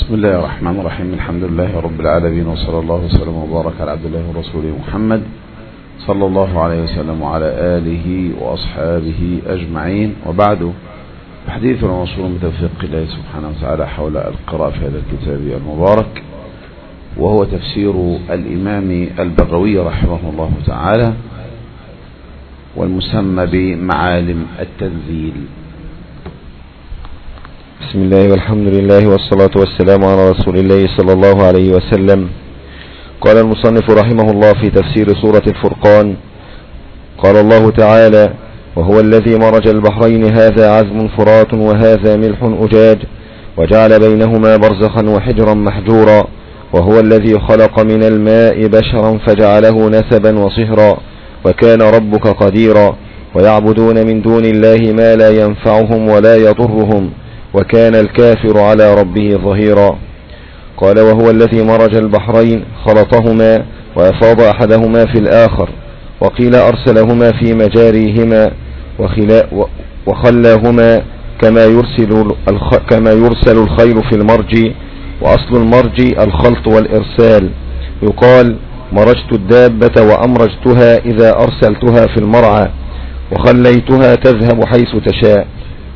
بسم الله الرحمن الرحيم. الحمد لله رب العالمين، وصلى الله وسلم وبارك على عبد الله ورسوله محمد صلى الله عليه وسلم وعلى آله وأصحابه أجمعين، وبعد. حديث وصول بتوفيق الله سبحانه وتعالى حول القراءة في هذا الكتاب المبارك، وهو تفسير الإمام البغوي رحمه الله تعالى، والمسمى بمعالم التنزيل. بسم الله والحمد لله والصلاة والسلام على رسول الله صلى الله عليه وسلم. قال المصنف رحمه الله في تفسير سورة الفرقان: قال الله تعالى: وهو الذي مرج البحرين هذا عذب فرات وهذا ملح أجاج وجعل بينهما برزخا وحجرا محجورا، وهو الذي خلق من الماء بشرا فجعله نسبا وصهرا وكان ربك قديرا، ويعبدون من دون الله ما لا ينفعهم ولا يضرهم وكان الكافر على ربه ظهيرا. قال: وهو الذي مرج البحرين خلطهما وأفاض أحدهما في الآخر، وقيل أرسلهما في مجاريهما وخلاهما كما يرسل الخيل في المرج، وأصل المرج الخلط والإرسال. يقال: مرجت الدابة وأمرجتها إذا أرسلتها في المرعى، وخليتها تذهب حيث تشاء.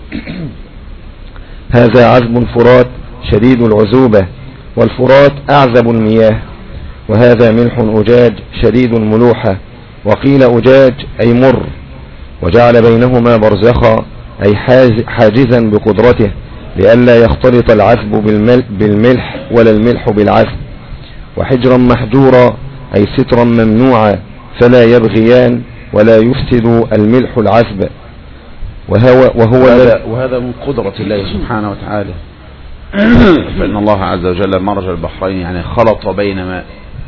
هذا عذب فرات شديد العذوبة، والفرات أعذب المياه. وهذا ملح أجاج شديد الملوحة، وقيل أجاج أي مر. وجعل بينهما برزخا أي حاجزا بقدرته لئلا يختلط العذب بالملح ولا الملح بالعذب. وحجرا محجورا أي سترا ممنوعا فلا يبغيان ولا يفسد الملح العذب. وهذا من قدرة الله سبحانه وتعالى. فإن الله عز وجل مرج البحرين، يعني خلط بين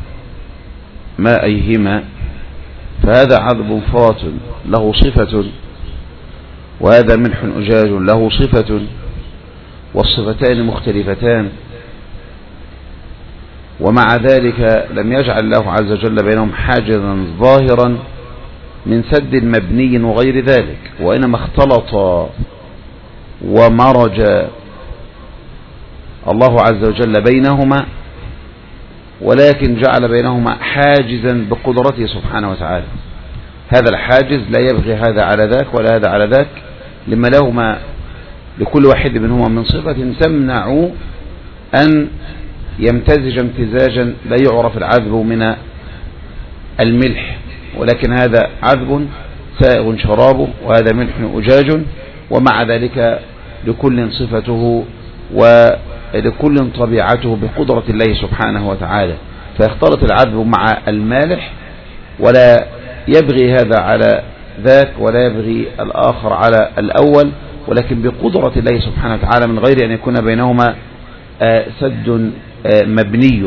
مائهما، فهذا عذب فرات له صفة، وهذا ملح أجاج له صفة، والصفتان مختلفتان، ومع ذلك لم يجعل الله عز وجل بينهم حاجزا ظاهرا من سد مبني وغير ذلك، وإنما اختلط ومرج الله عز وجل بينهما، ولكن جعل بينهما حاجزا بقدرته سبحانه وتعالى. هذا الحاجز لا يبغي هذا على ذاك ولا هذا على ذاك، لما لهما لكل واحد منهما من صفة تمنع أن يمتزج امتزاجا لا يعرف العذب من الملح، ولكن هذا عذب سائغ شرابه، وهذا ملح أجاج، ومع ذلك لكل صفته ولكل طبيعته بقدرة الله سبحانه وتعالى. فيختلط العذب مع المالح، ولا يبغي هذا على ذاك ولا يبغي الآخر على الأول، ولكن بقدرة الله سبحانه وتعالى من غير أن يكون بينهما سد مبني.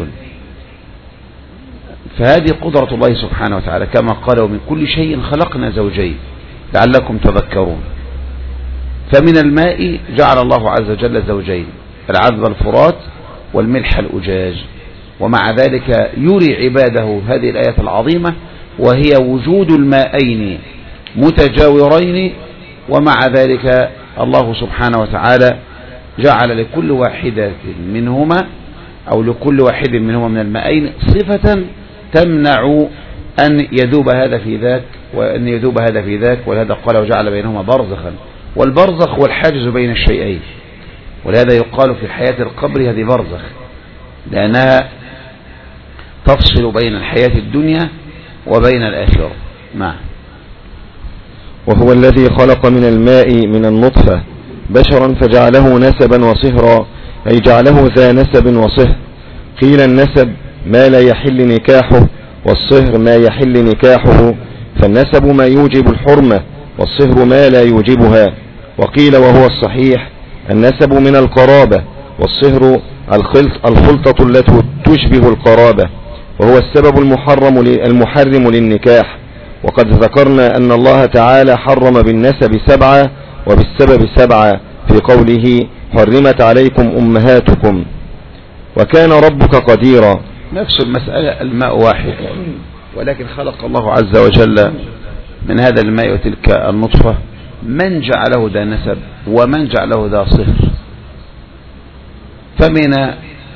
فهذه قدرة الله سبحانه وتعالى، كما قال: ومن كل شيء خلقنا زوجين لعلكم تذكرون. فمن الماء جعل الله عز وجل زوجين، العذب الفرات والملح الأجاج، ومع ذلك يري عباده هذه الآية العظيمة، وهي وجود الماءين متجاورين، ومع ذلك الله سبحانه وتعالى جعل لكل واحدة منهما أو لكل واحد منهما من الماءين صفة تمنع أن يذوب هذا في ذاك وأن يذوب هذا في ذاك. ولهذا قال: وجعل بينهما برزخا. والبرزخ هو الحاجز بين الشيئين، ولهذا يقال في حياة القبر هذه برزخ، لأنها تفصل بين الحياة الدنيا وبين الآخرة. نعم. وهو الذي خلق من الماء من النطفة بشرا فجعله نسبا وصهرا، أي جعله ذا نسب وصهر. قيل: النسب ما لا يحل نكاحه، والصهر ما يحل نكاحه، فالنسب ما يوجب الحرمة، والصهر ما لا يوجبها. وقيل وهو الصحيح: النسب من القرابة، والصهر الخلطة التي تشبه القرابة، وهو السبب المحرم للنكاح. وقد ذكرنا أن الله تعالى حرم بالنسب 7 وبالسبب 7 في قوله: حرمت عليكم أمهاتكم وكان ربك قديرا. نفس المسألة، الماء واحد، ولكن خلق الله عز وجل من هذا الماء وتلك النطفة من جعله ذا نسب ومن جعله ذا صهر. فمن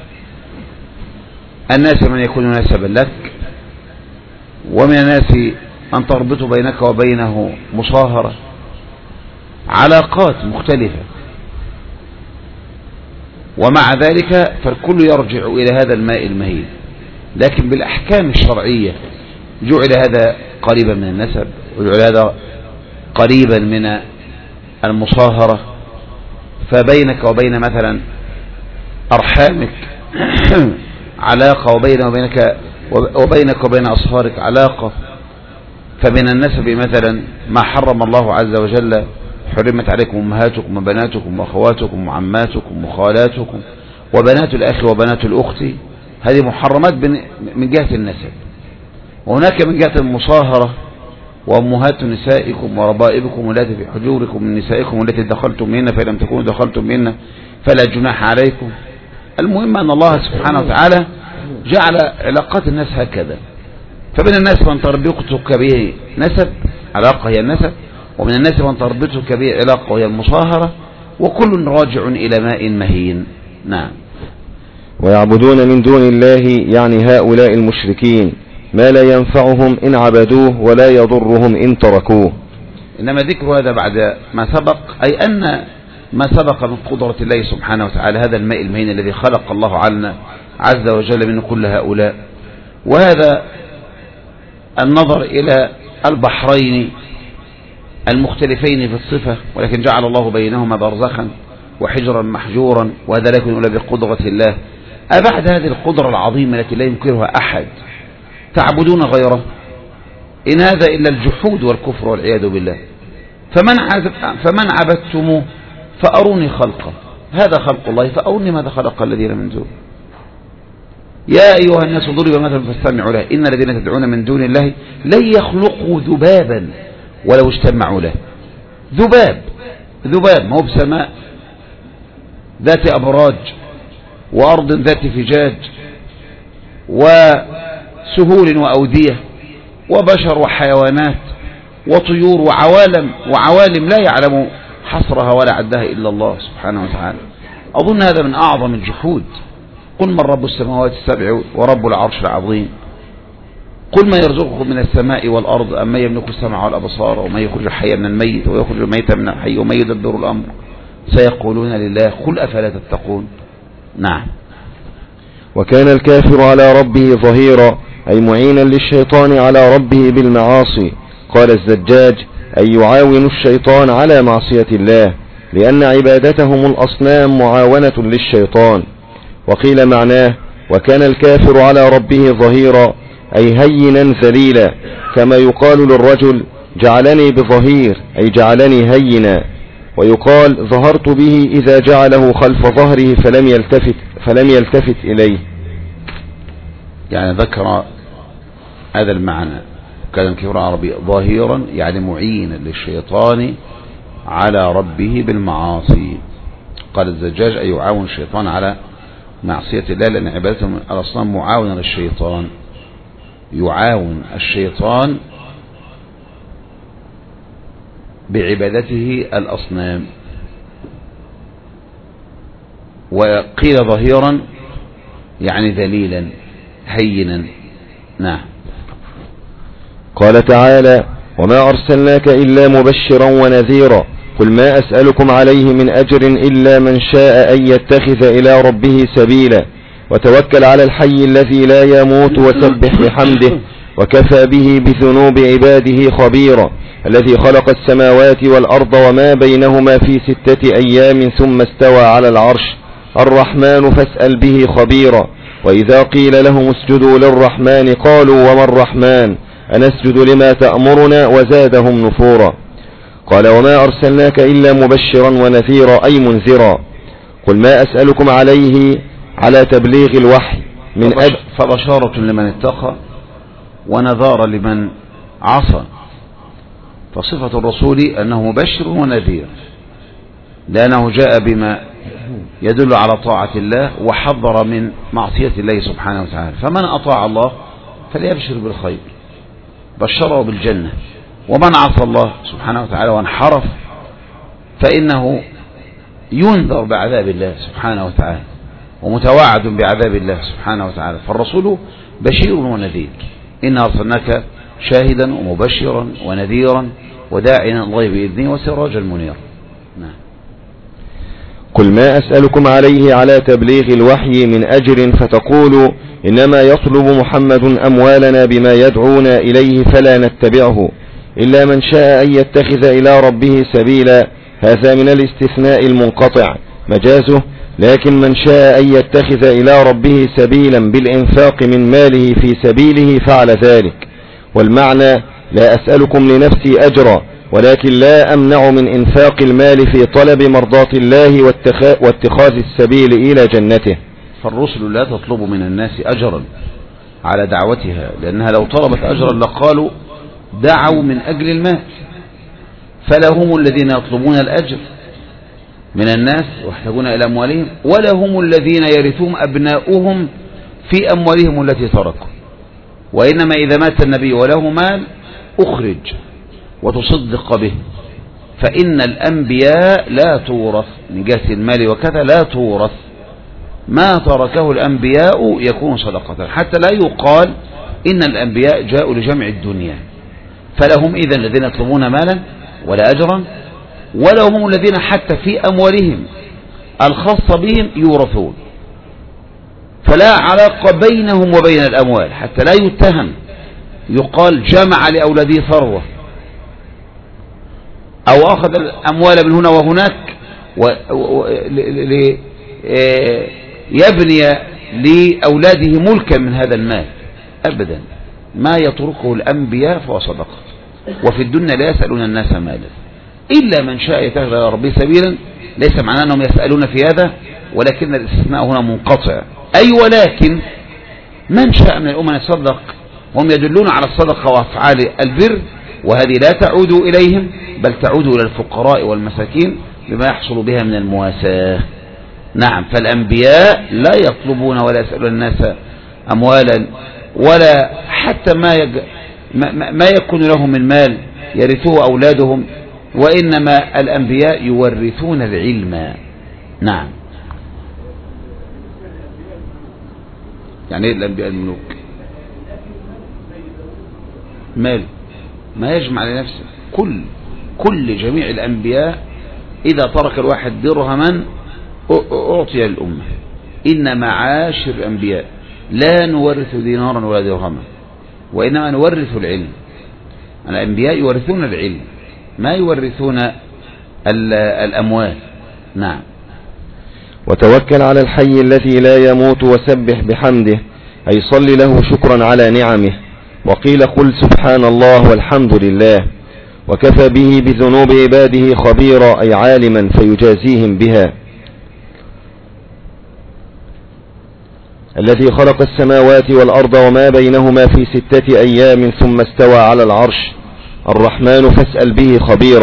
الناس من يكون نسبا لك، ومن الناس أن تربط بينك وبينه مصاهرة، علاقات مختلفة. ومع ذلك فالكل يرجع إلى هذا الماء المهين، لكن بالأحكام الشرعية جعل هذا قريبا من النسب، وجعل هذا قريبا من المصاهرة. فبينك وبين مثلا أرحامك علاقة، وبينك وبين أصهارك علاقة. فمن النسب مثلا ما حرم الله عز وجل: حرمت عليكم أمهاتكم وبناتكم وأخواتكم وعماتكم وخالاتكم وبنات الأخ وبنات الأخت. هذه محرمات من جهة النسب. وهناك من جهة المصاهرة: وأمهات نسائكم وربائبكم التي في حجوركم من نسائكم التي دخلتم منها، فإن لم تكونوا دخلتم منها فلا جناح عليكم. المهم أن الله سبحانه وتعالى جعل علاقات الناس هكذا. فمن الناس من تربطك به نسب، علاقة هي النسب، ومن الناس من تربطك به علاقة وهي المصاهرة، وكل راجع إلى ماء مهين. نعم. ويعبدون من دون الله، يعني هؤلاء المشركين، ما لا ينفعهم إن عبدوه ولا يضرهم إن تركوه. إنما ذكر هذا بعد ما سبق، أي أن ما سبق من قدرة الله سبحانه وتعالى هذا الماء المهين الذي خلق الله عنا عز وجل من كل هؤلاء. وهذا النظر إلى البحرين المختلفين في الصفة، ولكن جعل الله بينهما برزخا وحجرا محجورا، وهذا لا يكون إلا بقدرة الله. أبعد هذه القدرة العظيمة التي لا ينكرها أحد تعبدون غيره، إن هذا إلا الجحود والكفر والعياذ بالله. فمن عبدتموه فأروني خلقه، هذا خلق الله، فأروني ماذا خلق الذين من دونه. يا أيها الناس ضرب مثل فاستمعوا له، إن الذين تدعون من دون الله لن يخلقوا ذبابا ولو اجتمعوا له. ذباب ما هو بسماء ذات أبراج وأرض ذات فجاج وسهول وأودية وبشر وحيوانات وطيور وعوالم لا يعلم حصرها ولا عدها إلا الله سبحانه وتعالى. أظن هذا من أعظم الجحود. قل من رب السماوات السبع ورب العرش العظيم، قل ما يرزقكم من السماء والأرض أم من يملك السمع والأبصار ومن يخرج الحي من الميت ويخرج الميت من الحي ومن يدبر الأمر سيقولون لله قل أفلا تتقون. نعم. وكان الكافر على ربه ظهيرا، أي معينا للشيطان على ربه بالمعاصي. قال الزجاج: أي يعاون الشيطان على معصية الله، لأن عبادتهم الأصنام معاونة للشيطان. وقيل معناه: وكان الكافر على ربه ظهيرا، أي هينا ذليلا، كما يقال للرجل: جعلني بظهير، أي جعلني هينا. ويقال: ظهرت به إذا جعله خلف ظهره فلم يلتفت إليه. يعني ذكر هذا المعنى: كان الكافر على ربه ظهيرا، يعني معينا للشيطان على ربه بالمعاصي. قال الزجاج: أي يعاون الشيطان على معصية الله، لأن عبادتهم الأصنام معاونة للشيطان. يعاون الشيطان بعبادته الأصنام. وقيل ظهيرا يعني ذليلا هينا. نعم. قال تعالى: وما أرسلناك إلا مبشرا ونذيرا، قل ما أسألكم عليه من أجر إلا من شاء أن يتخذ إلى ربه سبيلا، وتوكل على الحي الذي لا يموت وسبح بحمده، وكفى به بذنوب عباده خبيرا، الذي خلق السماوات والأرض وما بينهما في 6 أيام ثم استوى على العرش، الرحمن فاسأل به خبيرا. وإذا قيل لهم اسجدوا للرحمن قالوا وما الرحمن أنسجد لما تأمرنا وزادهم نفورا. قال: وما أرسلناك إلا مبشرا ونذيرا، أي منذرا. قل ما أسألكم عليه على تبليغ الوحي من أجل فبشارة لمن اتقى ونذار لمن عصى. فصفة الرسول أنه مبشر ونذير، لأنه جاء بما يدل على طاعة الله وحذر من معصية الله سبحانه وتعالى. فمن أطاع الله فليبشر بالخير، بشره بالجنة. ومن عصى الله سبحانه وتعالى وانحرف فإنه ينذر بعذاب الله سبحانه وتعالى. ومتوعد بعذاب الله سبحانه وتعالى. فالرسول بشير ونذير، إنا أرسلناك شاهدا ومبشرا ونذيرا وداعيا إلى الله بإذنه وسراجا منيرا. نعم. قل ما أسألكم عليه على تبليغ الوحي من أجر فتقولوا إنما يطلب محمد أموالنا بما يدعونا إليه فلا نتبعه إلا من شاء أن يتخذ إلى ربه سبيلا. هذا من الاستثناء المنقطع مجازه، لكن من شاء أن يتخذ إلى ربه سبيلا بالإنفاق من ماله في سبيله فعل ذلك. والمعنى لا أسألكم لنفسي أجرا، ولكن لا أمنع من إنفاق المال في طلب مرضاة الله واتخاذ السبيل إلى جنته. فالرسل لا تطلب من الناس أجرا على دعوتها، لأنها لو طلبت أجرا لقالوا دعوا من أجل المال، فلهم الذين يطلبون الأجر من الناس ويحتاجون إلى أموالهم، ولهم الذين يرثون أبناؤهم في أموالهم التي تركوا. وإنما إذا مات النبي وله مال أخرج وتصدق به، فإن الأنبياء لا تورث من جهة المال وكذا، لا تورث، ما تركه الأنبياء يكون صدقة، حتى لا يقال إن الأنبياء جاءوا لجمع الدنيا. فلهم إذن الذين يطلبون مالا ولا أجرا، ولهم الذين حتى في أموالهم الخاصة بهم يورثون، فلا علاقة بينهم وبين الأموال، حتى لا يتهم يقال جمع لأولاده ثروة أو أخذ الأموال من هنا وهناك يبني لأولاده ملكا من هذا المال. أبدا، ما يتركه الأنبياء فهو صدقة. وفي الدنيا لا يسألون الناس مالا إلا من شاء يتخذ إلى ربه سبيلا. ليس معناه أنهم يسألون في هذا، ولكن الاستثناء هنا منقطع. أي ولكن من شاء من الأمة يصدق، وهم يدلون على الصدقة وأفعال البر، وهذه لا تعود إليهم بل تعود إلى الفقراء والمساكين بما يحصل بها من المواساة. نعم. فالأنبياء لا يطلبون ولا يسألون الناس أموالا، ولا حتى ما يكون لهم من مال يرثوه أولادهم، وإنما الأنبياء يورثون العلم. نعم. يعني إيه الأنبياء الملوك؟ مال ما يجمع لنفسه. كل جميع الأنبياء إذا ترك الواحد درهما أعطي الأمة. إن معاشر الأنبياء لا نورث دينارا ولا درهما، وإنما نورث العلم. الأنبياء يورثون العلم، ما يورثون الأموال. نعم. وتوكل على الحي الذي لا يموت وسبح بحمده، أي صل له شكرا على نعمه. وقيل قل سبحان الله والحمد لله. وكفى به بذنوب عباده خبيرا، أي عالما فيجازيهم بها. الذي خلق السماوات والأرض وما بينهما في 6 أيام ثم استوى على العرش. الرحمن فاسأل به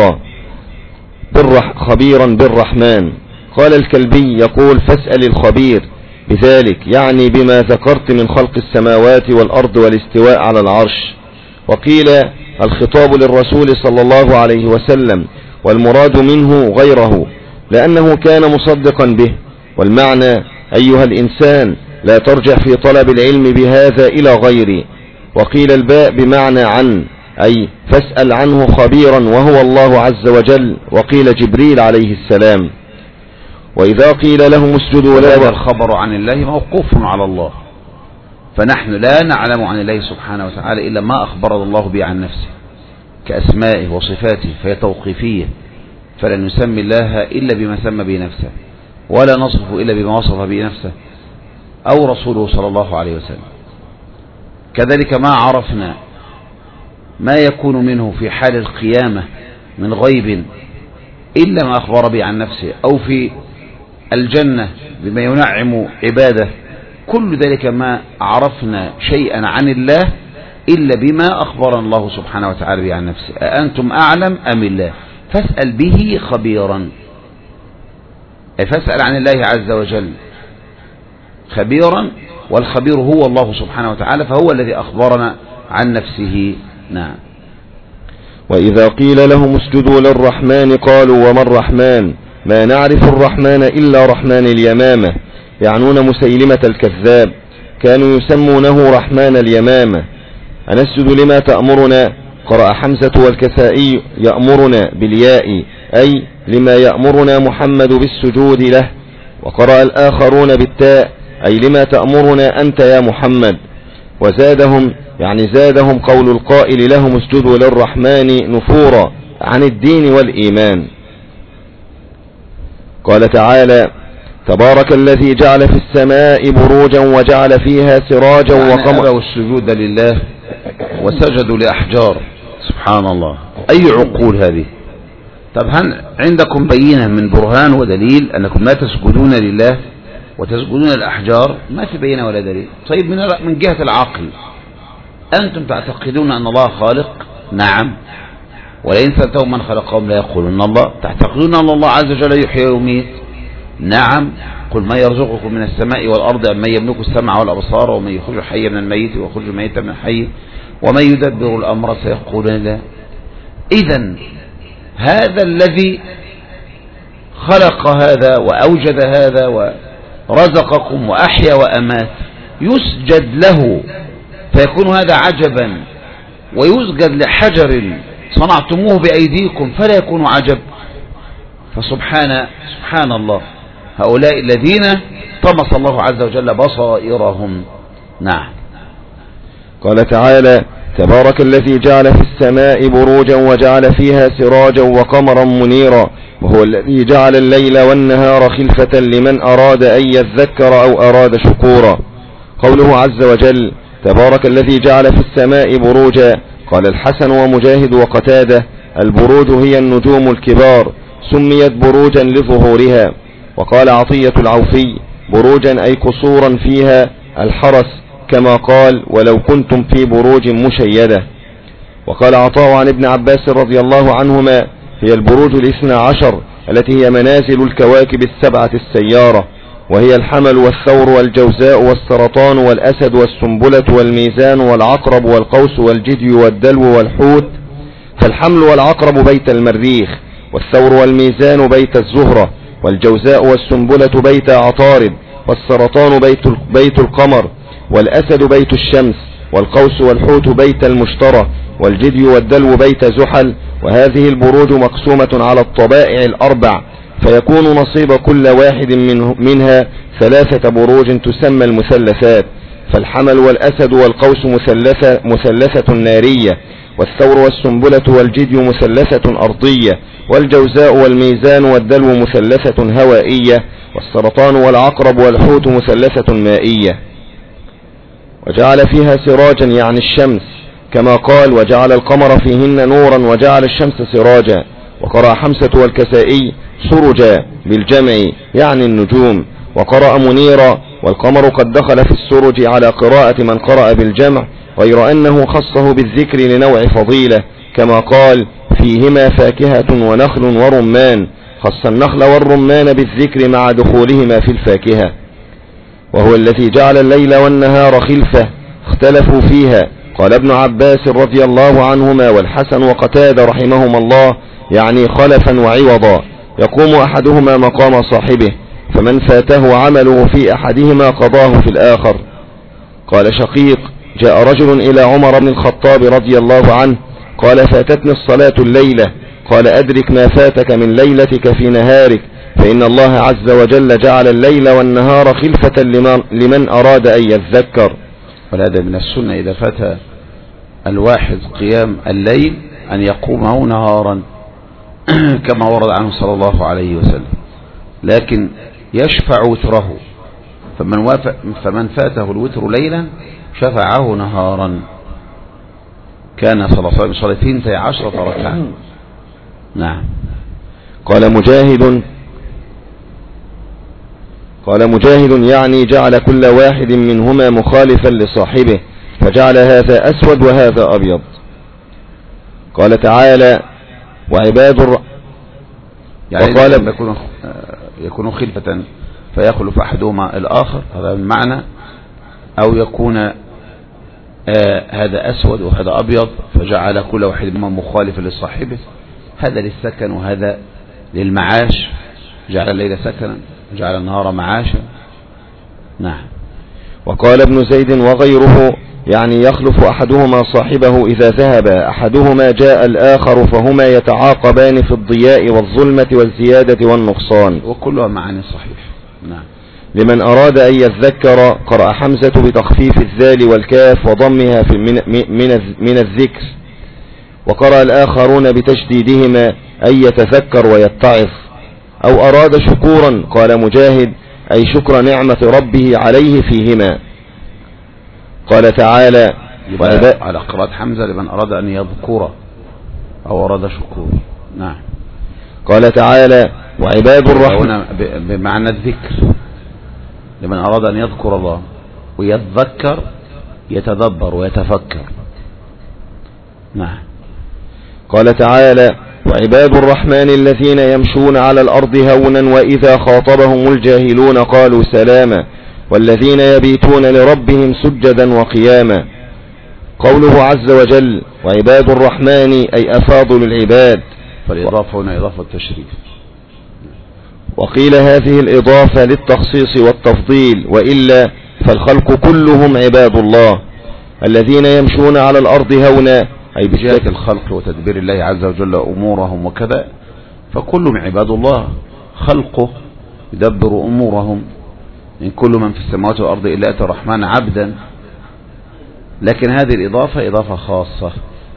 خبيرا بالرحمن. قال الكلبي يقول فاسأل الخبير بذلك، يعني بما ذكرت من خلق السماوات والأرض والاستواء على العرش. وقيل الخطاب للرسول صلى الله عليه وسلم، والمراد منه غيره لأنه كان مصدقا به. والمعنى أيها الإنسان لا ترجع في طلب العلم بهذا إلى غيري. وقيل الباء بمعنى عن، أي فاسأل عنه خبيرا وهو الله عز وجل. وقيل جبريل عليه السلام. وإذا قيل لهم اسجدوا لا، الخبر عن الله موقوف على الله، فنحن لا نعلم عن الله سبحانه وتعالى إلا ما أخبر الله به عن نفسه كأسمائه وصفاته، فهي توقيفية، فلا نسمي الله إلا بما سمى به نفسه، ولا نصفه إلا بما وصف به نفسه أو رسوله صلى الله عليه وسلم. كذلك ما عرفنا ما يكون منه في حال القيامة من غيب إلا ما أخبر به عن نفسه، أو في الجنة بما ينعم عباده. كل ذلك ما عرفنا شيئا عن الله إلا بما أخبرنا الله سبحانه وتعالى به عن نفسه. أأنتم أعلم أم الله؟ فاسأل به خبيرا، أي فاسأل عن الله عز وجل خبيرا، والخبير هو الله سبحانه وتعالى، فهو الذي أخبرنا عن نفسه. نعم. وإذا قيل لهم اسجدوا للرحمن قالوا وما الرحمن؟ ما نعرف الرحمن إلا رحمن اليمامة، يعنون مسيلمة الكذاب، كانوا يسمونه رحمن اليمامة. أنسجد لما تأمرنا، قرأ حمزة والكسائي يأمرنا بالياء، أي لما يأمرنا محمد بالسجود له. وقرأ الآخرون بالتاء، أي لما تأمرنا أنت يا محمد. وزادهم يعني زادهم قول القائل لهم اسجدوا للرحمن نفورا عن الدين والإيمان. قال تعالى: تبارك الذي جعل في السماء بروجا وجعل فيها سراجا وقمرا. أبوا السجود لله وسجدوا لأحجار. سبحان الله، أي عقول هذه؟ طب هل عندكم بينة من برهان ودليل أنكم لا تسجدون لله وتسجدون للأحجار؟ ما في بينة ولا دليل. طيب من جهة العقل، أنتم تعتقدون أن الله خالق؟ نعم. ولئن سألتهم من خلقهم لا يقولون الله. تعتقدون أن الله عز وجل يحيي ويميت؟ نعم. قل من يرزقكم من السماء والأرض أم من يملك السمع والأبصار ومن يخرج الحي من الميت ويخرج الميت من الحي ومن يدبر الأمر سيقولون لا. إذن هذا الذي خلق هذا وأوجد هذا ورزقكم وأحيا وأمات يسجد له فيكون هذا عجبا، ويسجد لحجر صنعتموه بأيديكم فلا يكون عجب. سبحان الله، هؤلاء الذين طمس الله عز وجل بصائرهم. نعم. قال تعالى: تبارك الذي جعل في السماء بروجا وجعل فيها سراجا وقمرا منيرا وهو الذي جعل الليل والنهار خلفة لمن أراد أن يذكر أو أراد شكورا. قوله عز وجل: تبارك الذي جعل في السماء بروجا، قال الحسن ومجاهد وقتادة: البروج هي النجوم الكبار، سميت بروجا لظهورها. وقال عطية العوفي: بروجا أي قصورا فيها الحرس، كما قال: ولو كنتم في بروج مشيدة. وقال عطاء عن ابن عباس رضي الله عنهما: هي البروج 12 التي هي منازل الكواكب 7 السيارة، وهي الحمل والثور والجوزاء والسرطان والأسد والسنبلة والميزان والعقرب والقوس والجدي والدلو والحوت. فالحمل والعقرب بيت المريخ، والثور والميزان بيت الزهرة، والجوزاء والسنبلة بيت عطارد، والسرطان بيت القمر، والأسد بيت الشمس، والقوس والحوت بيت المشترى، والجدي والدلو بيت زحل. وهذه البروج مقسومة على الطبائع الأربع، فيكون نصيب كل واحد منها 3 بروج تسمى المثلثات. فالحمل والأسد والقوس مثلثة نارية، والثور والسنبلة والجدي مثلثة أرضية، والجوزاء والميزان والدلو مثلثة هوائية، والسرطان والعقرب والحوت مثلثة مائية. وجعل فيها سراجا يعني الشمس، كما قال: وجعل القمر فيهن نورا وجعل الشمس سراجا. وقرأ حمزة والكسائي: سرجا بالجمع يعني النجوم. وقرأ منيرا: والقمر قد دخل في السرج على قراءة من قرأ بالجمع، غير أنه خصه بالذكر لنوع فضيلة، كما قال: فيهما فاكهة ونخل ورمان، خص النخل والرمان بالذكر مع دخولهما في الفاكهة. وهو الذي جعل الليل والنهار خلفة، اختلفوا فيها. قال ابن عباس رضي الله عنهما والحسن وقتادة رحمهما الله: يعني خلفا وعوضا، يقوم أحدهما مقام صاحبه، فمن فاته عمله في أحدهما قضاه في الآخر. قال شقيق: جاء رجل إلى عمر بن الخطاب رضي الله عنه قال: فاتتني الصلاة الليلة. قال: أدرك ما فاتك من ليلتك في نهارك، فإن الله عز وجل جعل الليل والنهار خلفة لمن أراد أن يذكر. ولهذا من السنة إذا فات الواحد قيام الليل أن يقومه نهارا كما ورد عنه صلى الله عليه وسلم، لكن يشفع وتره، فمن فاته الوتر ليلا شفعه نهارا. كان صلى الله عليه وسلم صلاتين 12 ركعة. نعم. قال مجاهد يعني جعل كل واحد منهما مخالفا لصاحبه، فجعل هذا أسود وهذا أبيض. قال تعالى: وعباد يعني وقال يكون خلفة فيخلف أحدهما الآخر، هذا المعنى، أو يكون هذا أسود وهذا أبيض فجعل كل واحد منهما مخالفا لصاحبه، هذا للسكن وهذا للمعاش، جعل الليل سكنا جعل النهار معاشا. نعم. وقال ابن زيد وغيره يعني يخلف أحدهما صاحبه إذا ذهب أحدهما جاء الآخر فهما يتعاقبان في الضياء والظلمة والزيادة والنقصان، وكلها معاني صحيح. نعم. لمن أراد أن يذكر قرأ حمزة بتخفيف الذال والكاف وضمها في من الذكر، وقرأ الآخرون بتشديدهما أن يتذكر ويتعظ. أو أراد شكورا قال مجاهد أي شكر نعمة ربه عليه فيهما. قال تعالى على قراءة حمزة لمن أراد أن يذكر أو أراد شكور. نعم. قال تعالى وعباد الرحمن بمعنى الذكر لمن أراد أن يذكر الله ويتذكر يتدبر ويتفكر. نعم. قال تعالى وعباد الرحمن الذين يمشون على الأرض هونا وإذا خاطبهم الجاهلون قالوا سلاما والذين يبيتون لربهم سجدا وقياما. قوله عز وجل وعباد الرحمن أي أفاضل العباد، فالإضافة هنا إضافة التشريف. وقيل هذه الإضافة للتخصيص والتفضيل، وإلا فالخلق كلهم عباد الله الذين يمشون على الأرض هونا أي بجهة الخلق وتدبير الله عز وجل أمورهم وكذا، فكلهم عباد الله خلقه يدبر أمورهم. إن كل من في السماوات والأرض إلا أتى الرحمن عبدا. لكن هذه الإضافة إضافة خاصة،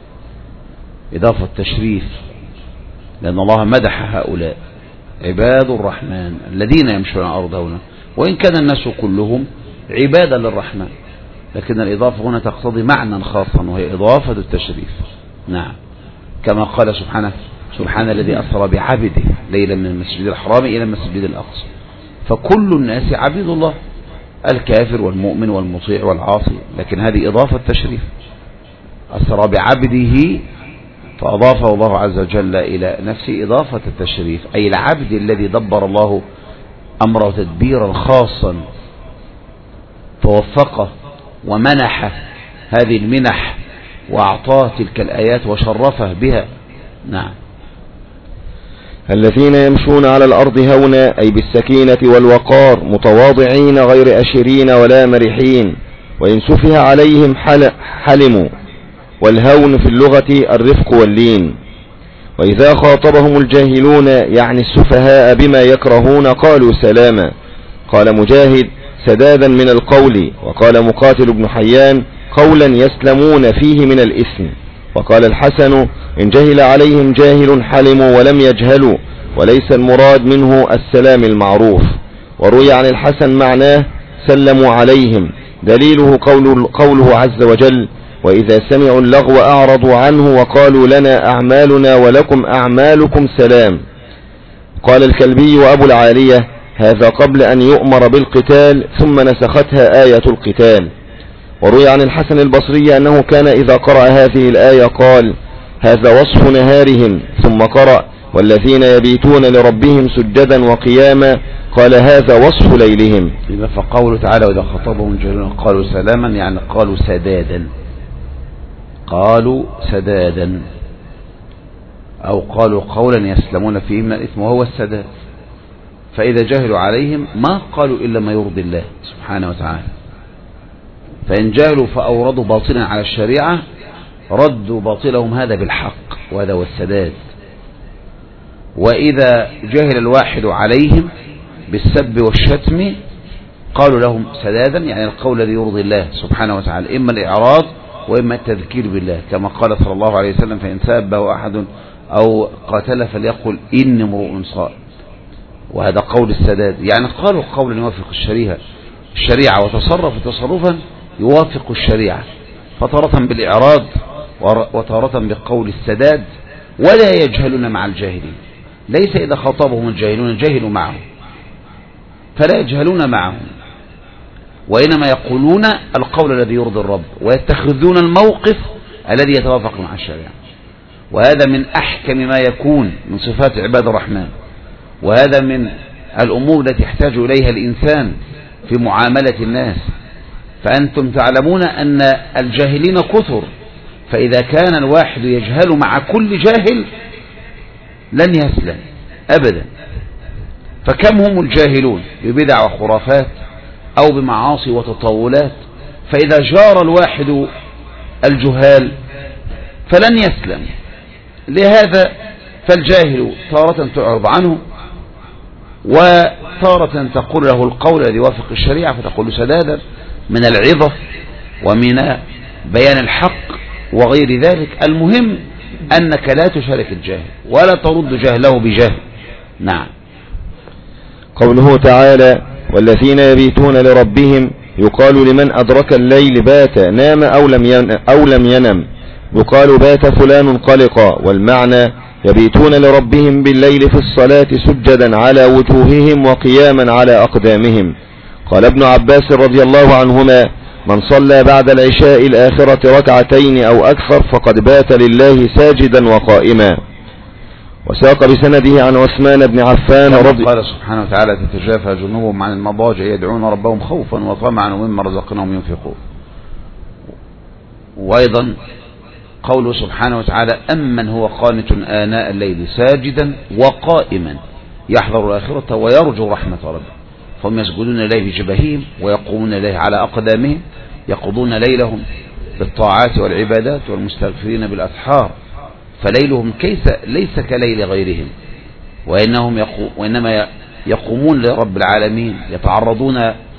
إضافة تشريف، لأن الله مدح هؤلاء عباد الرحمن الذين يمشون على الأرض هونا، وإن كان الناس كلهم عبادا للرحمن، لكن الإضافة هنا تقتضي معنى خاصا وهي إضافة التشريف. نعم. كما قال سبحانه سبحان الذي أسرى بعبده ليلا من المسجد الحرام إلى المسجد الأقصى. فكل الناس عبيد الله، الكافر والمؤمن والمطيع والعاصي، لكن هذه إضافة تشريف. أسرى بعبده فأضافه الله عز وجل إلى نفسه إضافة التشريف، أي العبد الذي دبر الله أمره تدبيرا خاصا فوفقه ومنح هذه المنح وأعطاه تلك الآيات وشرفه بها. نعم. الذين يمشون على الأرض هونا أي بالسكينة والوقار متواضعين غير أشرين ولا مرحين، وإن سفه عليهم حلموا، والهون في اللغة الرفق واللين. وإذا خاطبهم الجاهلون يعني السفهاء بما يكرهون قالوا سلاما. قال مجاهد سدادا من القول، وقال مقاتل بن حيان قولا يسلمون فيه من الإثم. وقال الحسن إن جهل عليهم جاهل حلموا ولم يجهلوا، وليس المراد منه السلام المعروف. وروي عن الحسن معناه سلموا عليهم، دليله قوله عز وجل وإذا سمعوا اللغو أعرضوا عنه وقالوا لنا أعمالنا ولكم أعمالكم سلام. قال الكلبي وأبو العالية هذا قبل أن يؤمر بالقتال ثم نسختها آية القتال. وروي عن الحسن البصري أنه كان إذا قرأ هذه الآية قال هذا وصف نهارهم، ثم قرأ والذين يبيتون لربهم سجدا وقياما قال هذا وصف ليلهم. فقوله تعالى وإذا خطبهم الجاهلون قالوا سلاما يعني قالوا سدادا، قالوا سدادا أو قالوا قولا يسلمون فيه من الإثم وهو السداد. فإذا جاهلوا عليهم ما قالوا إلا ما يرضي الله سبحانه وتعالى، فإن جاهلوا فأوردوا باطلا على الشريعة ردوا باطلهم هذا بالحق وهذا هو السداد. وإذا جاهل الواحد عليهم بالسب والشتم قالوا لهم سدادا يعني القول الذي يرضي الله سبحانه وتعالى، إما الإعراض وإما التذكير بالله، كما قال صلى الله عليه وسلم فإن سابه أحد أو قاتل فليقل إني امرؤ صائم، وهذا قول السداد، يعني قالوا قولا يوافق الشريعة وتصرف تصرفا يوافق الشريعة، فتارة بالإعراض وتارة بقول السداد. ولا يجهلون مع الجاهلين، ليس إذا خاطبهم الجاهلون جاهلوا معهم فلا يجهلون معهم، وإنما يقولون القول الذي يرضي الرب ويتخذون الموقف الذي يتوافق مع الشريعة. وهذا من أحكم ما يكون من صفات عباد الرحمن، وهذا من الأمور التي يحتاج إليها الإنسان في معاملة الناس. فأنتم تعلمون أن الجاهلين كثر، فإذا كان الواحد يجهل مع كل جاهل لن يسلم أبدا. فكم هم الجاهلون ببدع وخرافات أو بمعاصي وتطاولات، فإذا جار الواحد الجهال فلن يسلم. لهذا فالجاهل تارة تعرض عنه، وتارة تقول له القول الذي يوافق الشريعة فتقول سدادا من العظة ومن بيان الحق وغير ذلك. المهم أنك لا تشارك الجاهل ولا ترد جهله بجهل. نعم. قوله تعالى: والذين يبيتون لربهم، يقال لمن أدرك الليل بات، نام أو لم ينم، يقال بات فلان قلقا. والمعنى يبيتون لربهم بالليل في الصلاة سجدا على وجوههم وقياما على أقدامهم. قال ابن عباس رضي الله عنهما: من صلى بعد العشاء الآخرة ركعتين أو أكثر فقد بات لله ساجدا وقائما. وساق بسنده عن عثمان بن عفان قال سبحانه وتعالى: تتجافى جنوبهم عن المضاجع يدعون ربهم خوفا وطمعا ومما رزقناهم ينفقون. وأيضا قوله سبحانه وتعالى: أمن هو قانت آناء الليل ساجدا وقائما يحذر الآخرة ويرجو رحمة ربه، فهم يسجدون إليه بجبههم ويقومون إليه على أقدامهم، يقضون ليلهم بالطاعات والعبادات والمستغفرين بالأسحار، فليلهم ليس كليل غيرهم، وإنما يقومون لرب العالمين، يتعرضون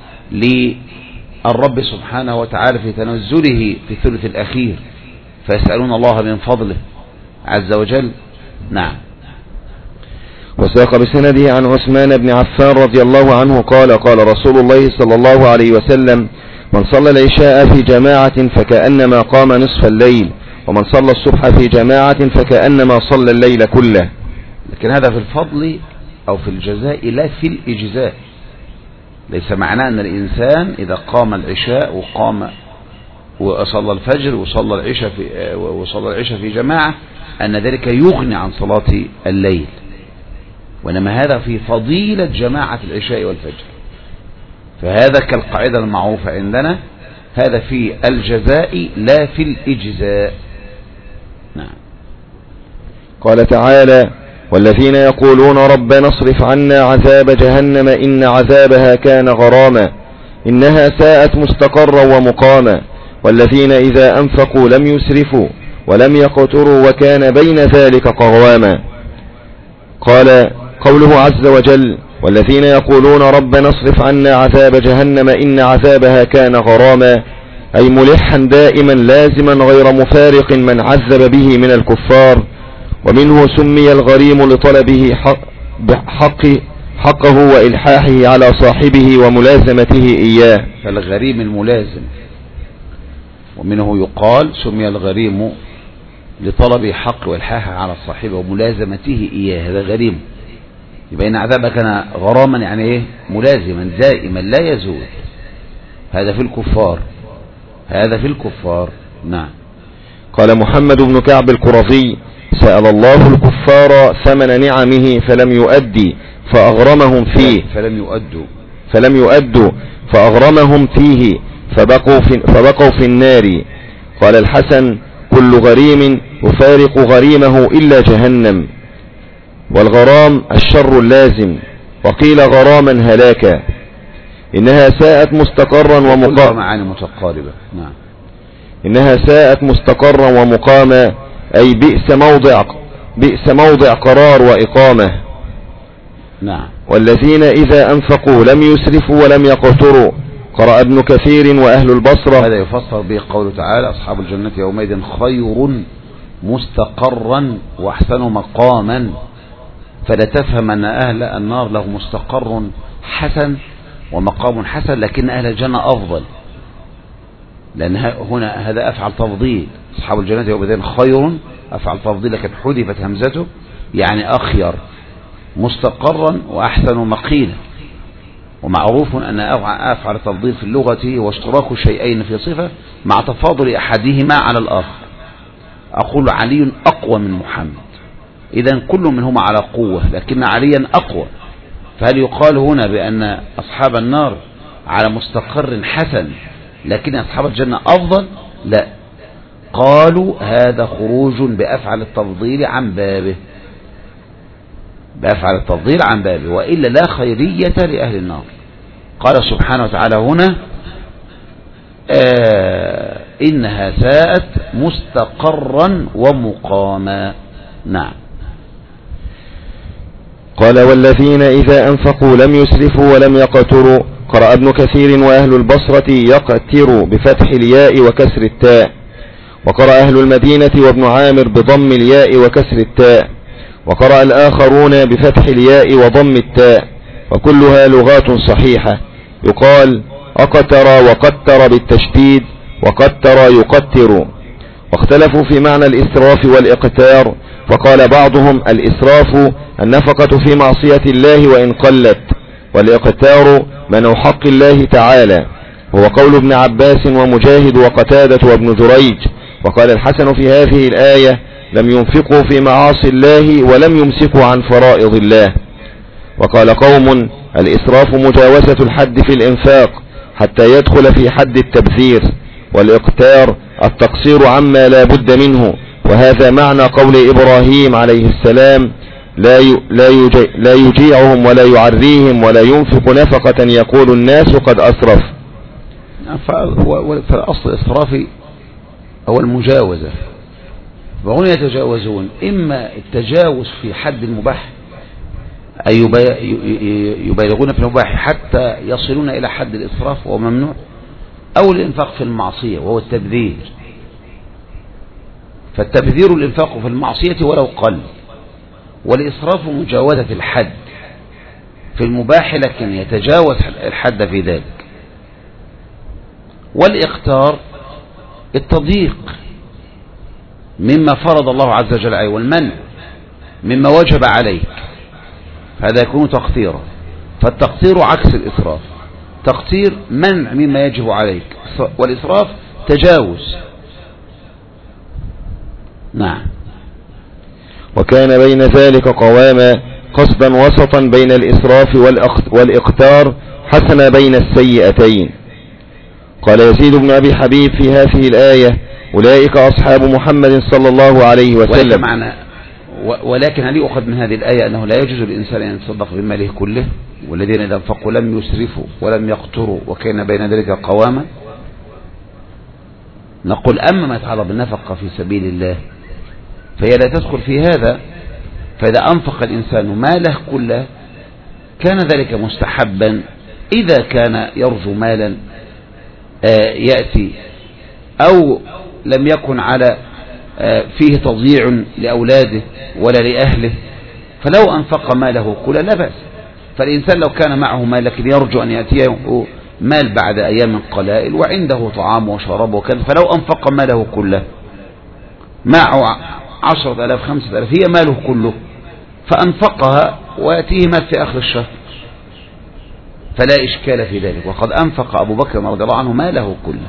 للرب سبحانه وتعالى في تنزله في الثلث الأخير، فيسألون الله من فضله عز وجل. نعم. وساق بسنده عن عثمان بن عفان رضي الله عنه قال: قال رسول الله صلى الله عليه وسلم: من صلى العشاء في جماعة فكأنما قام نصف الليل، ومن صلى الصبح في جماعة فكأنما صلى الليل كله. لكن هذا في الفضل أو في الجزاء لا في الإجزاء. ليس معناه أن الإنسان إذا قام العشاء وقام وصلى الفجر وصلى العشاء في جماعة أن ذلك يغني عن صلاة الليل، وإنما هذا في فضيلة جماعة العشاء والفجر. فهذا كالقاعدة المعروفة عندنا، هذا في الجزاء لا في الإجزاء. نعم. قال تعالى: والذين يقولون ربنا اصرف عنا عذاب جهنم إن عذابها كان غراما إنها ساءت مستقرا ومقاما والذين إذا أنفقوا لم يسرفوا ولم يقتروا وكان بين ذلك قواما. قال قوله عز وجل: والذين يقولون ربنا اصرف عنا عذاب جهنم إن عذابها كان غراما، أي ملحا دائما لازما غير مفارق من عذب به من الكفار، ومنه سمي الغريم لطلبه حقه وإلحاحه على صاحبه وملازمته إياه. فالغريم الملازم، ومنه يقال سمي الغريم لطلب حق والحاحه على صاحبه وملازمته إياه. هذا غريم، يبقى إن عذابه كان غراما يعني إيه؟ ملازما دائما لا يزول. هذا في الكفار، هذا في الكفار. نعم. قال محمد بن كعب القرظي: سأل الله الكفار ثمن نعمه فلم يؤدي فأغرمهم فيه فلم يؤدوا فأغرمهم فيه فبقوا في النار. قال الحسن: كل غريم يفارق غريمه إلا جهنم، والغرام الشر اللازم، وقيل غراما هلاكا. إنها ساءت مستقرا ومقاما. معاني متقاربة. نعم. إنها ساءت مستقرا ومقاما، أي بئس موضع قرار وإقامة. نعم. والذين إذا أنفقوا لم يسرفوا ولم يقتروا. قرأ ابن كثير وأهل البصرة. هذا يفسر به قوله تعالى: أصحاب الجنة يومئذ خير مستقرا وأحسن مقاما. فلا تفهم أن أهل النار له مستقر حسن ومقام حسن، لكن أهل الجنة أفضل، لأن هنا هذا أفعل تفضيل. أصحاب الجنة يومئذ خير أفعل تفضيل، لكن حذفت همزته يعني أخير مستقرا وأحسن مقيلا. ومعروف أن أفعل تفضيل في اللغة واشتراك الشيئين في صفة مع تفاضل أحدهما على الآخر. أقول علي أقوى من محمد، إذن كل منهما على قوة، لكن عليا أقوى. فهل يقال هنا بأن أصحاب النار على مستقر حسن لكن أصحاب الجنة أفضل؟ لا، قالوا هذا خروج بأفعل التفضيل عن بابه، بأفعل التفضيل عن بابه، وإلا لا خيرية لأهل النار. قال سبحانه وتعالى هنا إنها ساءت مستقرا ومقاما. نعم. قال والذين إذا أنفقوا لم يسرفوا ولم يقتروا. قرأ ابن كثير وأهل البصرة يقتر بفتح الياء وكسر التاء، وقرأ أهل المدينة وابن عامر بضم الياء وكسر التاء، وقرأ الآخرون بفتح الياء وضم التاء، وكلها لغات صحيحة. يقال أقتر وقتر بالتشديد، وقتر يقتر. واختلفوا في معنى الإسراف والإقتار، فقال بعضهم الإسراف النفقة في معصية الله وإن قلت، والإقتار منع حق الله تعالى، هو قول ابن عباس ومجاهد وقتادة وابن جريج. وقال الحسن في هذه الآية لم ينفقوا في معاصي الله ولم يمسكوا عن فرائض الله. وقال قوم الإسراف مجاوزة الحد في الإنفاق حتى يدخل في حد التبذير، والإقتار التقصير عما لا بد منه، وهذا معنى قول إبراهيم عليه السلام لا يجيعهم ولا يعريهم ولا ينفق نفقة يقول الناس قد أسرف. فالأصل الإسراف هو المجاوزة، وهم يتجاوزون إما التجاوز في حد المباح أي يبالغون في المباح حتى يصلون إلى حد الإسراف وهو ممنوع، أو الإنفاق في المعصية وهو التبذير. فالتبذير الإنفاق في المعصية ولو قل، والإسراف مجاوزة الحد في المباح لكن يتجاوز الحد في ذلك. والإقتار التضييق مما فرض الله عز وجل عليه، والمنع مما وجب عليك، هذا يكون تقتيرا. فالتقتير عكس الإسراف، تقتير منع مما يجب عليك، والإسراف تجاوز. نعم. وكان بين ذلك قواما قصدا وسطا بين الإسراف والإقتار حسنا بين السيئتين. قال يزيد بن أبي حبيب في هذه الآية أولئك أصحاب محمد صلى الله عليه وسلم. ولكن هل يؤخذ من هذه الآية أنه لا يجوز للإنسان أن يتصدق بماله كله؟ والذين إذا انفقوا لم يسرفوا ولم يقتروا وكان بين ذلك قواما. نقول أما ما يتعلق بالنفقة في سبيل الله فهي لا تدخل في هذا. فإذا أنفق الإنسان ماله كله كان ذلك مستحبا إذا كان يرجو مالا يأتي، أو لم يكن على فيه تضييع لأولاده ولا لأهله، فلو أنفق ماله كله لا بأس. فالإنسان لو كان معه مال لكن يرجو أن يأتيه مال بعد أيام قلائل وعنده طعام وشراب وكذا، فلو أنفق ماله كله معه 10,000 5,000 هي ماله كله، فأنفقها ويأتيه مال في آخر الشهر فلا إشكال في ذلك. وقد أنفق أبو بكر رضي الله عنه ماله كله.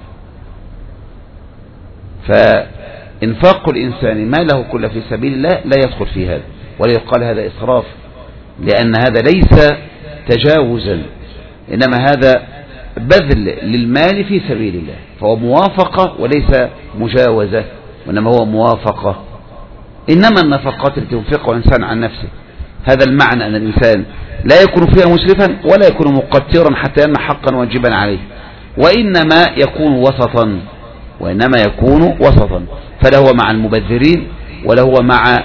فإنفاق الإنسان ماله كله في سبيل الله لا يدخل في هذا، ولا يقال هذا إسراف، لأن هذا ليس تجاوزا، إنما هذا بذل للمال في سبيل الله، فهو موافقة وليس مجاوزة، وإنما هو موافقة. إنما النفقات التي ينفقها الإنسان عن نفسه هذا المعنى أن الإنسان لا يكون فيها مسرفا ولا يكون مقترا حتى ينمى حقا واجبا عليه، وإنما يكون وسطا، فلا هو مع المبذرين ولا هو مع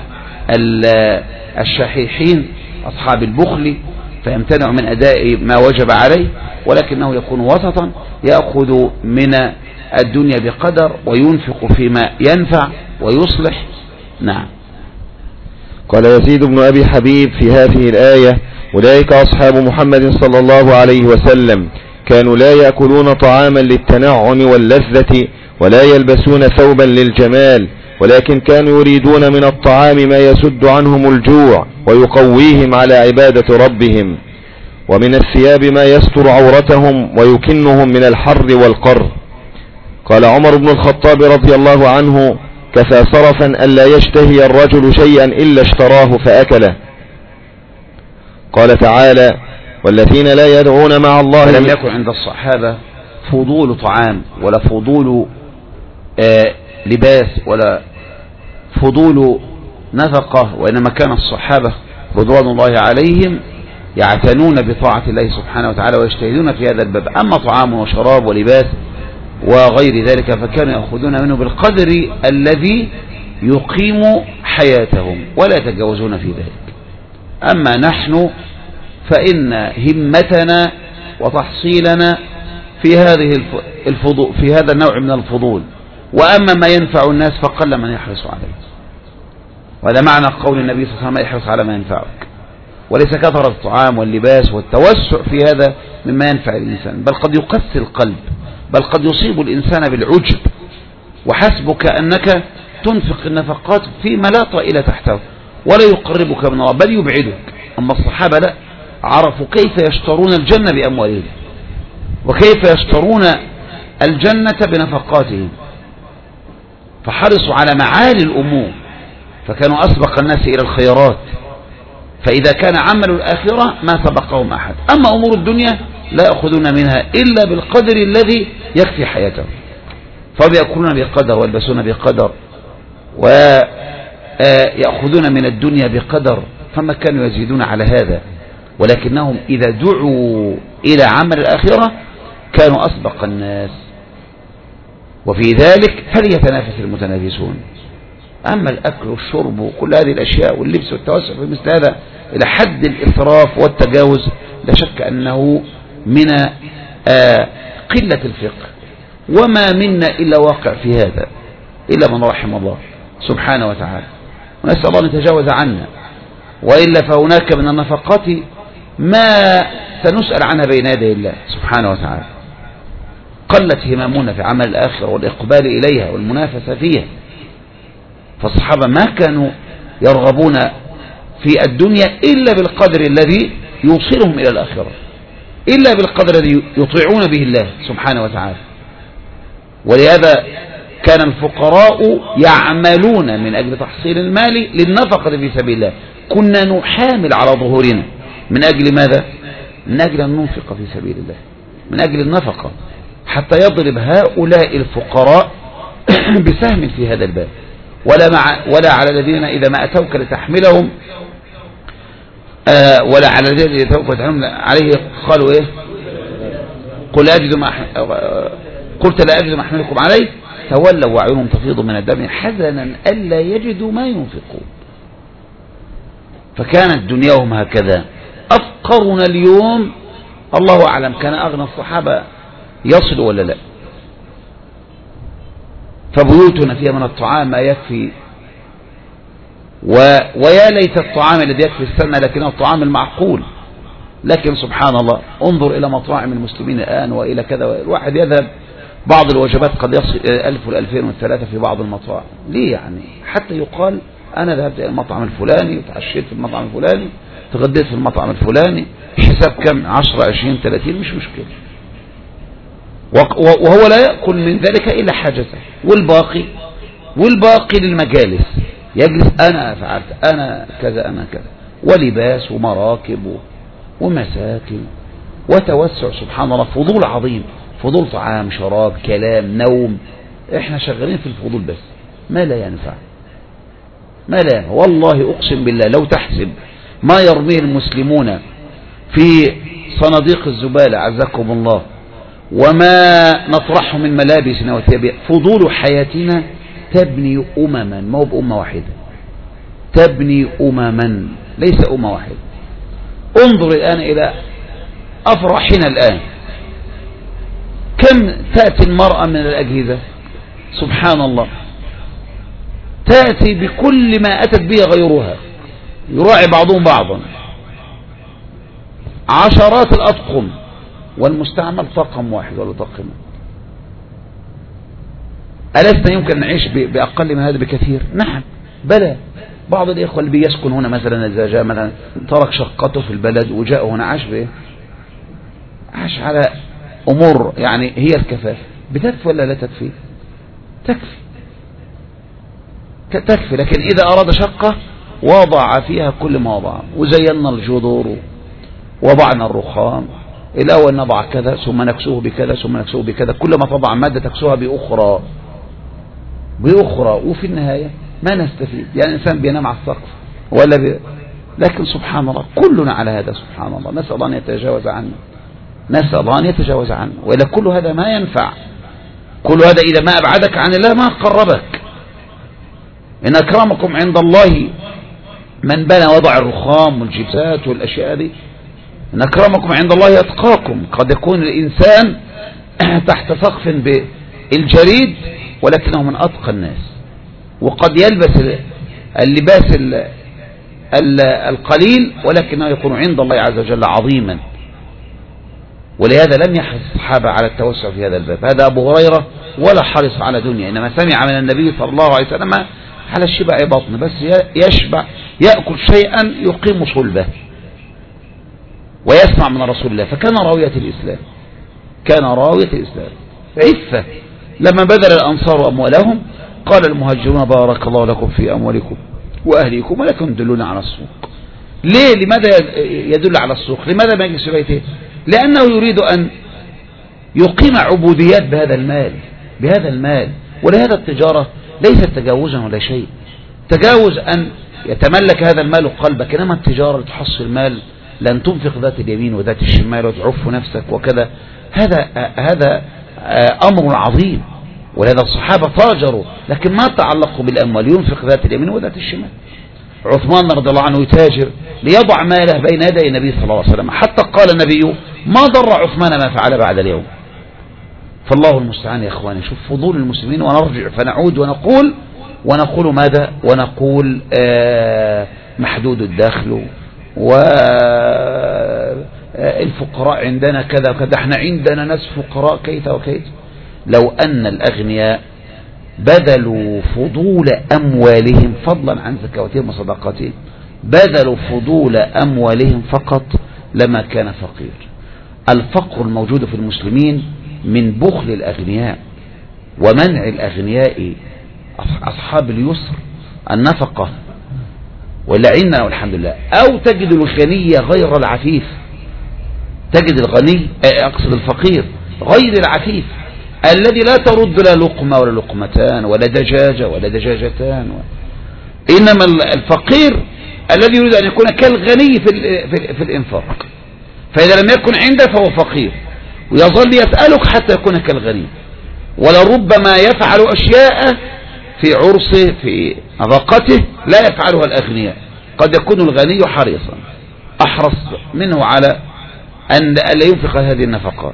الشحيحين أصحاب البخل فيمتنع من أداء ما وجب عليه، ولكنه يكون وسطا يأخذ من الدنيا بقدر وينفق فيما ينفع ويصلح. نعم. قال يزيد بن أبي حبيب في هذه الآية أولئك أصحاب محمد صلى الله عليه وسلم كانوا لا يأكلون طعاما للتنعم واللذة ولا يلبسون ثوبا للجمال، ولكن كانوا يريدون من الطعام ما يسد عنهم الجوع ويقويهم على عبادة ربهم، ومن الثياب ما يستر عورتهم ويكنهم من الحر والقر. قال عمر بن الخطاب رضي الله عنه كفى صرفا ألا يشتهي الرجل شيئا إلا اشتراه فأكله. قال تعالى والذين لا يدعون مع الله. لم يكن عند الصحابة فضول طعام ولا فضول لباس ولا فضول نفقة، وإنما كان الصحابة رضوان الله عليهم يعتنون بطاعة الله سبحانه وتعالى ويجتهدون في هذا الباب. أما طعام وشراب ولباس وغير ذلك فكانوا يأخذون منه بالقدر الذي يقيم حياتهم ولا يتجاوزون في ذلك. أما نحن فإن همتنا وتحصيلنا في هذا النوع من الفضول، وأما ما ينفع الناس فقل من يحرص عليه. وهذا معنى قول النبي صلى الله عليه وسلم: احرص على ما ينفعك. وليس كثرة الطعام واللباس والتوسع في هذا مما ينفع الإنسان، بل قد يقسي القلب، بل قد يصيب الإنسان بالعجب، وحسبك أنك تنفق النفقات فيما لا طائل تحته ولا يقربك من الله بل يبعدك. أما الصحابة لا، عرفوا كيف يشترون الجنة بأموالهم وكيف يشترون الجنة بنفقاتهم، فحرصوا على معالي الأمور، فكانوا أسبق الناس إلى الخيرات. فإذا كان عمل الآخرة ما سبقهم أحد. أما أمور الدنيا لا يأخذون منها إلا بالقدر الذي يكفي حياتهم، فبيأكلون بقدر ويلبسون بقدر ويأخذون من الدنيا بقدر، فما كانوا يزيدون على هذا. ولكنهم إذا دعوا إلى عمل الآخرة كانوا أسبق الناس، وفي ذلك فليتنافس المتنافسون. أما الأكل والشرب وكل هذه الأشياء واللبس والتوسع في مثل هذا إلى حد الإسراف والتجاوز لا شك أنه من قلة الفقه، وما منا إلا واقع في هذا إلا من رحم الله سبحانه وتعالى، ونسأل الله أن يتجاوز عنا. وإلا فهناك من النفقات ما سنسأل عنها بين يدي الله سبحانه وتعالى. قلت همامنا في عمل الآخرة والإقبال إليها والمنافسة فيها. فالصحابة ما كانوا يرغبون في الدنيا إلا بالقدر الذي يوصلهم إلى الآخرة، إلا بالقدر الذي يطيعون به الله سبحانه وتعالى. ولهذا كان الفقراء يعملون من أجل تحصيل المال للنفقة في سبيل الله. كنا نحامل على ظهورنا من أجل ماذا؟ من أجل أن ننفق في سبيل الله، من أجل النفقة، حتى يضرب هؤلاء الفقراء بسهم في هذا الباب. ولا على الذين إذا ما أتوك لتحملهم ولا على الذين إذا أتوك لتحملهم عليه قالوا إيه؟ قلت لا أجد ما أحملكم عليه، تولوا وعيونهم تفيض من الدم حزنا ألا يجدوا ما ينفقون. فكانت دنياهم هكذا. أفقرنا اليوم الله أعلم كان أغنى الصحابة يصل ولا لا. فبيوتنا فيها من الطعام ما يكفي، ويا ليت الطعام الذي يكفي السنة، لكنه الطعام المعقول. لكن سبحان الله انظر إلى مطاعم المسلمين الآن وإلى كذا، الواحد يذهب بعض الوجبات قد يصل إلى 1000 و2000 و3000 في بعض المطاعم. ليه يعني؟ حتى يقال أنا ذهبت إلى المطعم الفلاني وتعشيت في المطعم الفلاني، تغديت في المطعم الفلاني، حساب كم 10 20 30 مش مشكلة، وهو لا يأكل من ذلك إلا حاجته، والباقي للمجالس، يجلس أنا فعلت أنا كذا أنا كذا، ولباس ومراكب ومساكن وتوسع. سبحان الله، فضول عظيم، فضول طعام شراب كلام نوم. احنا شغالين في الفضول بس، ما لا ينفع. والله أقسم بالله لو تحسب ما يرميه المسلمون في صناديق الزبالة عزكم الله، وما نطرحه من ملابسنا وثيابنا، فضول حياتنا تبني أمما، ما هو بأمة واحدة، تبني أمما ليس أمة واحدة. انظر الآن إلى أفراحنا الآن، كم تأتي المرأة من الأجهزة سبحان الله، تأتي بكل ما أتت به غيرها، يراعي بعضهم بعضا، عشرات الأطقم، والمستعمل طقم واحد ولا طقم. ألسنا يمكن نعيش بأقل من هذا بكثير؟ نعم بلى. بعض الإخوة اللي بيسكن هنا مثلا إذا جاء مثلا ترك شقته في البلد وجاء هنا عاش بإيه؟ عاش على أمور يعني هي الكفاف. بتكفي ولا لا تكفي؟ تكفي. لكن إذا أراد شقة وضع فيها كل ما وضع، وزينا الجذور وضعنا الرخام، الأول نضع كذا ثم نكسوه بكذا ثم نكسوه بكذا، كل ما تضع مادة تكسوها بأخرى، وفي النهاية ما نستفيد. يعني الإنسان بينام على السقف لكن سبحان الله كلنا على هذا سبحان الله. نسأل الله أن يتجاوز عنا، نسأل الله أن يتجاوز عنا. وإلا كل هذا ما ينفع، كل هذا إذا ما أبعدك عن الله ما قربك. إن أكرمكم عند الله من بنى وضع الرخام والجبسات والأشياء دي. إن أكرمكم عند الله يتقاكم. قد يكون الإنسان تحت سقف بالجريد ولكنه من أتقى الناس، وقد يلبس اللباس القليل ولكنه يكون عند الله عز وجل عظيما. ولهذا لم يحرص الصحابة على التوسع في هذا الباب. هذا أبو هريرة ولا حرص على دنيا، إنما سمع من النبي صلى الله عليه وسلم على الشبع بطن، بس يشبع يأكل شيئا يقيم صلبه ويسمع من رسول الله. فكان راوية الإسلام، كان راوية الإسلام عفة. لما بذل الأنصار أموالهم قال المهاجرون بارك الله لكم في أموالكم وأهليكم ولكم دلونا على السوق. ليه؟ لماذا يدل على السوق؟ لماذا ما يجلس في بيته؟ لأنه يريد أن يقيم عبوديات بهذا المال، بهذا المال. ولهذا التجارة ليست تجاوزا ولا شيء. تجاوز أن يتملك هذا المال قلبك، إنما التجارة لتحصل المال، لن تنفق ذات اليمين وذات الشمال وتعف نفسك وكذا. هذا أمر عظيم. ولهذا الصحابة تاجروا لكن ما تعلقوا بالأموال، ينفق ذات اليمين وذات الشمال. عثمان رضي الله عنه يتاجر ليضع ماله بين يدي النبي صلى الله عليه وسلم، حتى قال النبي ما ضر عثمان ما فعل بعد اليوم. فالله المستعان يا إخواني. شوف فضول المسلمين. ونرجع فنعود ونقول ماذا؟ ونقول محدود الدخل والفقراء عندنا كذا وكذا، احنا عندنا ناس فقراء كيف وكيف. لو أن الأغنياء بذلوا فضول أموالهم فضلا عن زكواتهم وصدقاتهم، بذلوا فضول أموالهم فقط لما كان فقير. الفقر الموجود في المسلمين من بخل الأغنياء ومنع الأغنياء أصحاب اليسر النفقة والعنا والحمد لله. أو تجد الغني غير العفيف، تجد الغني أقصد الفقير غير العفيف الذي لا ترد لا لقمة ولا لقمتان ولا دجاجة ولا دجاجتان إنما الفقير الذي يريد أن يكون كالغني في الإنفاق. فإذا لم يكن عنده فهو فقير، ويظل يسألك حتى يكون كالغني. ولربما يفعل أشياء في عرسه في نفقته لا يفعلها الأغنياء. قد يكون الغني حريصا أحرص منه على أن لا ينفق هذه النفقات.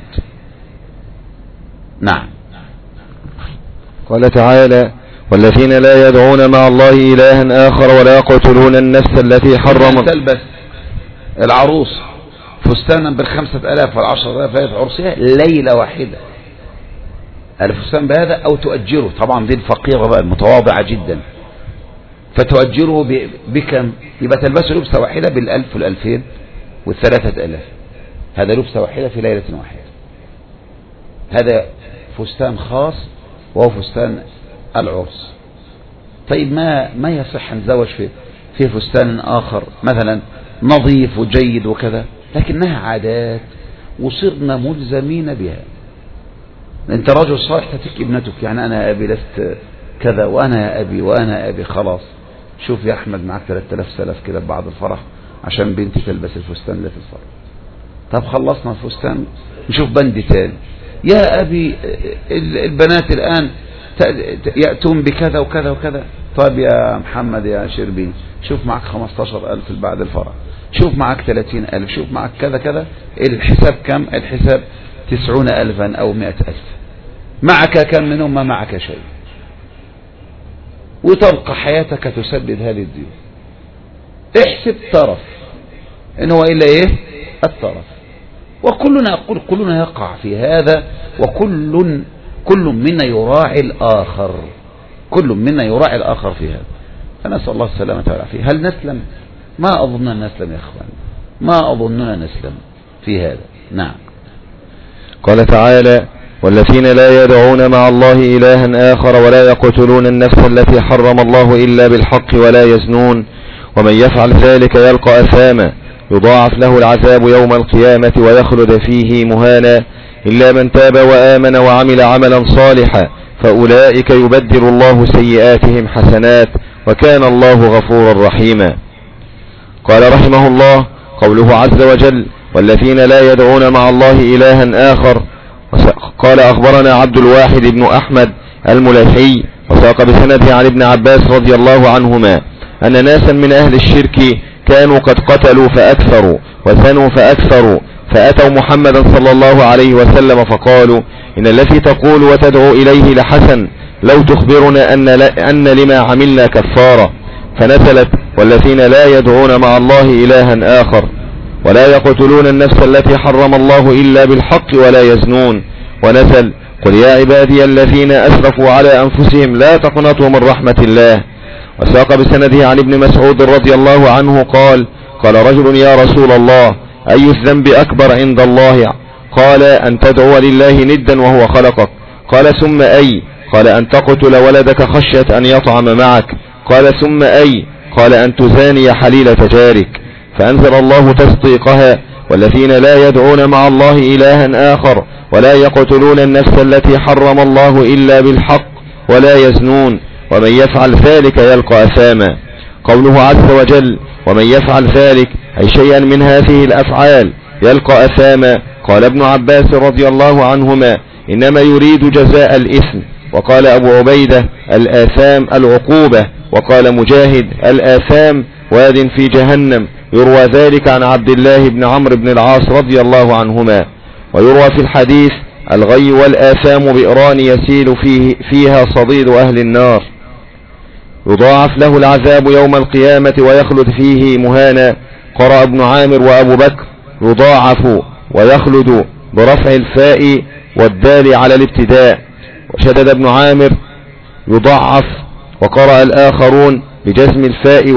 نعم. قال تعالى: والذين لا يدعون مع الله إلها آخر ولا يقتلون النفس التي حرم. تلبس العروس فستانا ب5,000 وال10,000 عرسها ليلة واحدة، الفستان بهذا، أو تؤجره. طبعا دي الفقيرة بقى المتواضعة جدا، فتؤجره بكم؟ يبقى تلبسه لبسة واحدة بال1000 وال2000 وال3000. هذا لبسة واحدة في ليلة واحدة. هذا فستان خاص وهو فستان العرس. طيب ما يصح أن نتزوج في فستان آخر مثلا نظيف وجيد وكذا، لكنها عادات وصرنا ملزمين بها. انت رجل صالح تتك ابنتك، يعني انا ابي لست كذا وانا يا ابي وانا ابي، خلاص شوف يا احمد معك 3000 سلف كده بعد الفرح عشان بنتي تلبس الفستان اللي في الفرح. طب خلصنا الفستان نشوف بند تاني. يا ابي البنات الان يأتون بكذا وكذا وكذا. طيب يا محمد يا شربين شوف معك 15,000 بعد الفرح، شوف معك 30,000، شوف معك كذا كذا. الحساب كم؟ الحساب 90,000 أو 100,000. معك كم منهم؟ ما معك شيء. وتبقى حياتك تسدد هذه الديون. احسب طرف إن هو إلا إيه؟ الطرف. وكلنا أقول كلنا يقع في هذا، وكل منا يراعي الآخر، كل منا يراعي الآخر في هذا. فنسأل الله السلامة والعافية. هل نسلم؟ ما أظننا نسلم يا أخوان، ما أظننا نسلم في هذا. نعم. قال تعالى: والذين لا يدعون مع الله إلها آخر ولا يقتلون النفس التي حرم الله إلا بالحق ولا يزنون ومن يفعل ذلك يلقى أثاما يضاعف له العذاب يوم القيامة ويخلد فيه مهانا إلا من تاب وآمن وعمل عملا صالحا فأولئك يبدل الله سيئاتهم حسنات وكان الله غفورا رحيما. قال رحمه الله: قوله عز وجل: والذين لا يدعون مع الله إلها آخر. قال: أخبرنا عبد الواحد بن أحمد المليحي وساق بسنده عن ابن عباس رضي الله عنهما أن ناسا من أهل الشرك كانوا قد قتلوا فأكثروا وزنوا فأكثروا، فأتوا محمدا صلى الله عليه وسلم فقالوا: إن الذي تقول وتدعو إليه لحسن، لو تخبرنا أن لما عملنا كفارة. فنزلت: والذين لا يدعون مع الله إلها آخر، ولا يقتلون النفس التي حرم الله إلا بالحق ولا يزنون. ونزل: قل يا عبادي الذين أسرفوا على أنفسهم لا تقنطوا من رحمة الله. وساق بسنده عن ابن مسعود رضي الله عنه قال: قال رجل: يا رسول الله، أي الذنب أكبر عند الله؟ قال: أن تدعو لله ندا وهو خلقك. قال: ثم أي؟ قال: أن تقتل ولدك خشية أن يطعم معك. قال: ثم أي؟ قال: أن تزاني حليلة جارك. فأنزل الله تصديقها: والذين لا يدعون مع الله إلها آخر ولا يقتلون النفس التي حرم الله إلا بالحق ولا يزنون، ومن يفعل ذلك يلقى أثاما. قوله عز وجل: ومن يفعل ذلك، أي شيئا من هذه الأفعال، يلقى أثاما. قال ابن عباس رضي الله عنهما: إنما يريد جزاء الإثم. وقال أبو عبيدة: الآثام العقوبة. وقال مجاهد: الآثام واد في جهنم. يروى ذلك عن عبد الله بن عمرو بن العاص رضي الله عنهما. ويروى في الحديث: الغي والآثام بئران يسيل فيها صديد أهل النار، يضاعف له العذاب يوم القيامة ويخلد فيه مهانا. قرأ ابن عامر وأبو بكر: يضاعف ويخلد برفع الفاء والدال على الابتداء، وشدد ابن عامر يضاعف. وقرأ الآخرون بجزم الفاء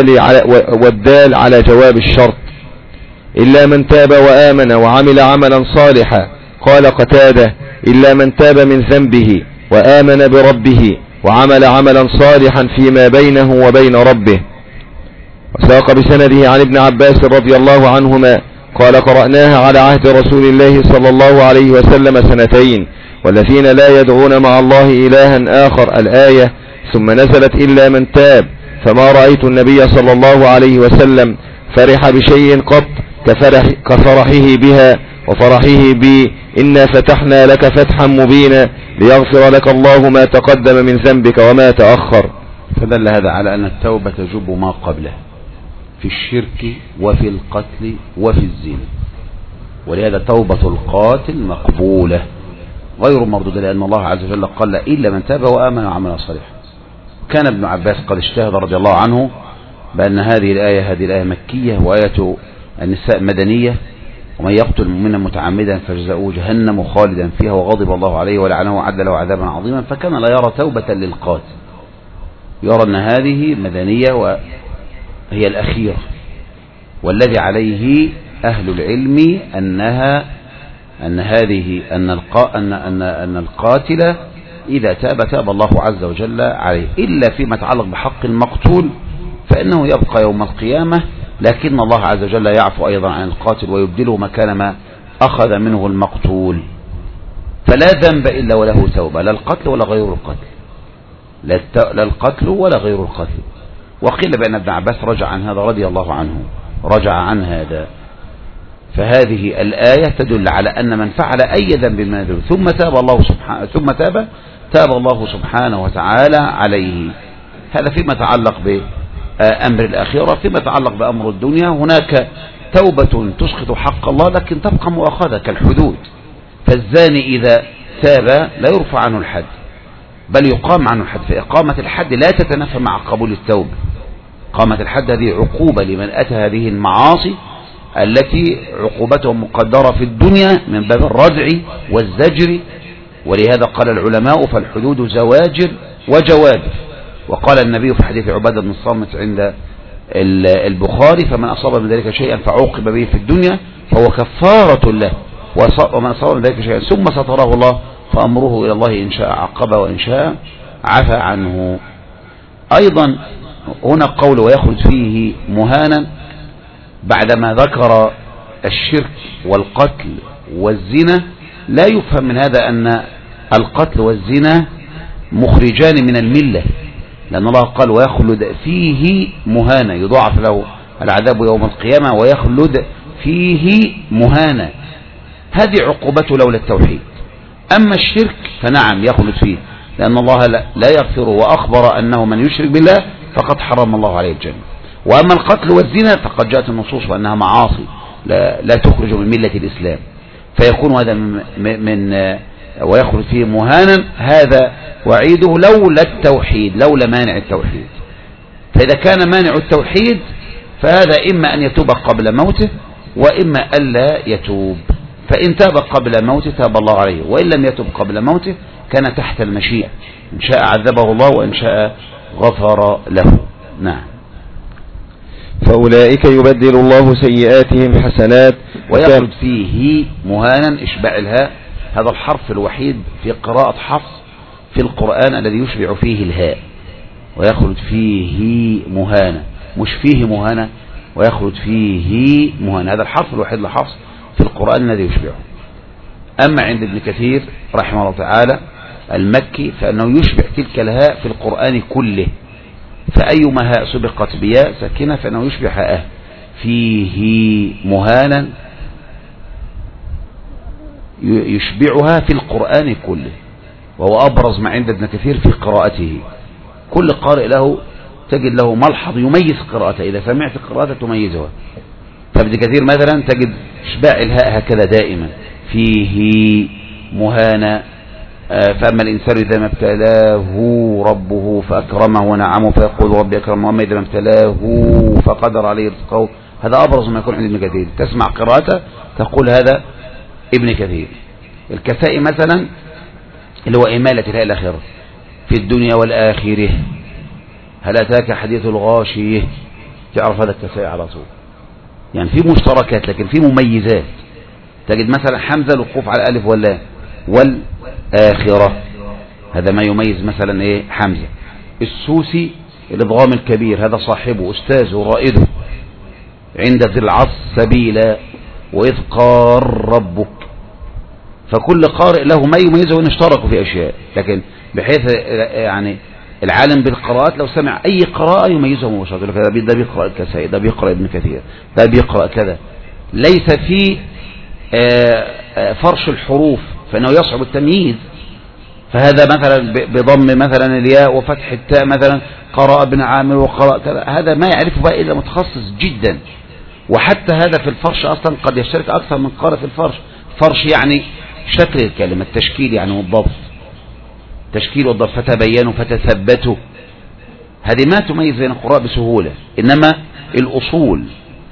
والدال على جواب الشرط: إلا من تاب وآمن وعمل عملا صالحا. قال قتادة: إلا من تاب من ذنبه وآمن بربه وعمل عملا صالحا فيما بينه وبين ربه. وساق بسنده عن ابن عباس رضي الله عنهما قال: قرأناها على عهد رسول الله صلى الله عليه وسلم 2 والذين لا يدعون مع الله إلها آخر الآية، ثم نزلت: إلا من تاب. فما رأيت النبي صلى الله عليه وسلم فرح بشيء قط كفرحه بها وفرحه بي: إنا فتحنا لك فتحا مبينا ليغفر لك الله ما تقدم من ذنبك وما تأخر. فدل هذا على أن التوبة تجب ما قبله في الشرك وفي القتل وفي الزنا، ولهذا توبة القاتل مقبولة غير مردودة، لأن الله عز وجل قال: إلا من تاب وآمن وعمل صالحا. كان ابن عباس قد اجتهد رضي الله عنه بأن هذه الآية مكية، وآية النساء مدنية: ومن يقتل مؤمنا متعمدا فجزاؤه جهنم خالدا فيها وغضب الله عليه ولعنه وأعد له عذابا عظيما. فكان لا يرى توبة للقاتل، يرى أن هذه مدنية وهي الأخيرة، والذي عليه أهل العلم أن القاتل إذا تاب الله عز وجل عليه، إلا فيما يتعلق بحق المقتول فإنه يبقى يوم القيامة، لكن الله عز وجل يعفو أيضا عن القاتل ويبدله مكان ما أخذ منه المقتول. فلا ذنب إلا وله توبة، لا القتل ولا غير القتل، لا القتل ولا غير القتل. وقيل بأن ابن عباس رجع عن هذا رضي الله عنه، رجع عن هذا. فهذه الآية تدل على أن من فعل أي ذنب من الذنوب تاب الله سبحانه وتعالى عليه. هذا فيما يتعلق بأمر الآخرة. فيما يتعلق بأمر الدنيا هناك توبة تسقط حق الله لكن تبقى مؤاخذة كالحدود. فالزاني إذا تاب لا يرفع عنه الحد بل يقام عنه الحد، فإقامة الحد لا تتنافى مع قبول التوبة. إقامة الحد هذه عقوبة لمن أتى هذه المعاصي التي عقوبتهم مقدرة في الدنيا من باب الردع والزجر. ولهذا قال العلماء: فالحدود زواجر وجوابر. وقال النبي في حديث عبادة بن الصامت عند البخاري: فمن أصاب من ذلك شيئا فعوقب به في الدنيا فهو كفارة له، ومن أصاب من ذلك شيئا ثم ستره الله فأمره إلى الله إن شاء عقبه وإن شاء عفى عنه. أيضا هنا قول ويخرج فيه مهانا بعدما ذكر الشرك والقتل والزنا، لا يفهم من هذا أن القتل والزنا مخرجان من الملة، لأن الله قال: ويخلد فيه مهانا، يضاعف له العذاب يوم القيامة ويخلد فيه مهانا. هذه عقوبته لولا التوحيد. أما الشرك فنعم يخلد فيه، لأن الله لا يغفره، وأخبر أنه من يشرك بالله فقد حرم الله عليه الجنة. وأما القتل والزنا فقد جاءت النصوص وأنها معاصي لا تخرج من ملة الإسلام، فيكون هذا من ويخرج فيه مهانا، هذا وعيده لولا التوحيد، لولا مانع التوحيد. فإذا كان مانع التوحيد فهذا إما أن يتوب قبل موته وإما ألا يتوب. فإن تاب قبل موته تاب الله عليه، وإن لم يتوب قبل موته كان تحت المشيئة، إن شاء عذبه الله وإن شاء غفر له. نعم. فأولئك يبدل الله سيئاتهم حسنات ويخلد فيه مهانا، إشباع الهاء، هذا الحرف الوحيد في قراءة حفص في القرآن الذي يشبع فيه الهاء. ويخلد فيه مهانا، مش فيه مهانا، ويخلد فيه مهانا، هذا الحرف الوحيد لحفص في القرآن الذي يشبعه. أما عند ابن كثير رحمه الله تعالى المكي فإنه يشبع تلك الهاء في القرآن كله، فأيما هاء سبقت بياء ساكنة فإنه يشبع هاءه. فيه مهانا يشبعها في القرآن كله، وهو أبرز ما عند ابن كثير في قراءته. كل قارئ له تجد له ملحظ يميز قراءته، إذا سمعت قراءته تميزها. فابن كثير مثلا تجد إشباع الهاء هكذا دائما، فيه مهانا. فأما الإنسان إذا ما ابتلاه ربه فأكرمه ونعمه فيقول ربي أكرمه، وأما إذا ما ابتلاه فقدر عليه رزقه. هذا أبرز ما يكون عند ابن كثير، تسمع قراءته تقول هذا ابن كثير. الكسائي مثلا اللي هو إمالة الهاء الأخيرة، في الدنيا والآخرة، هل أتاك حديث الغاشية، تعرف هذا الكسائي على طول. يعني في مشتركات لكن في مميزات. تجد مثلا حمزة الوقوف على الألف واللام والآخرة، هذا ما يميز مثلا إيه حمزة. السوسي الإضغام الكبير، هذا صاحبه أستاذه رائده. عند ذي العصر سبيلا، وإذ قال ربك. فكل قارئ له ما يميزه، وإن اشتركوا في أشياء، لكن بحيث يعني العالم بالقراءات لو سمع أي قراءة يميزه مباشرة. ده بيقرأ الكسائي، ده بيقرأ ابن كثير، ده بيقرأ كذا. ليس في فرش الحروف فإنه يصعب التمييز. فهذا مثلا بضم مثلا الياء وفتح التاء، مثلا قرأ ابن عامر وقرأ كذا، هذا ما يعرفه بقى إلا متخصص جدا. وحتى هذا في الفرش أصلا قد يشترك أكثر من قارئ في الفرش. فرش يعني شكل الكلمة، التشكيل يعني والضبط، تشكيل والضبط، فتبينوا فتثبتوا، هذه ما تميز بين القراء بسهولة. إنما الأصول،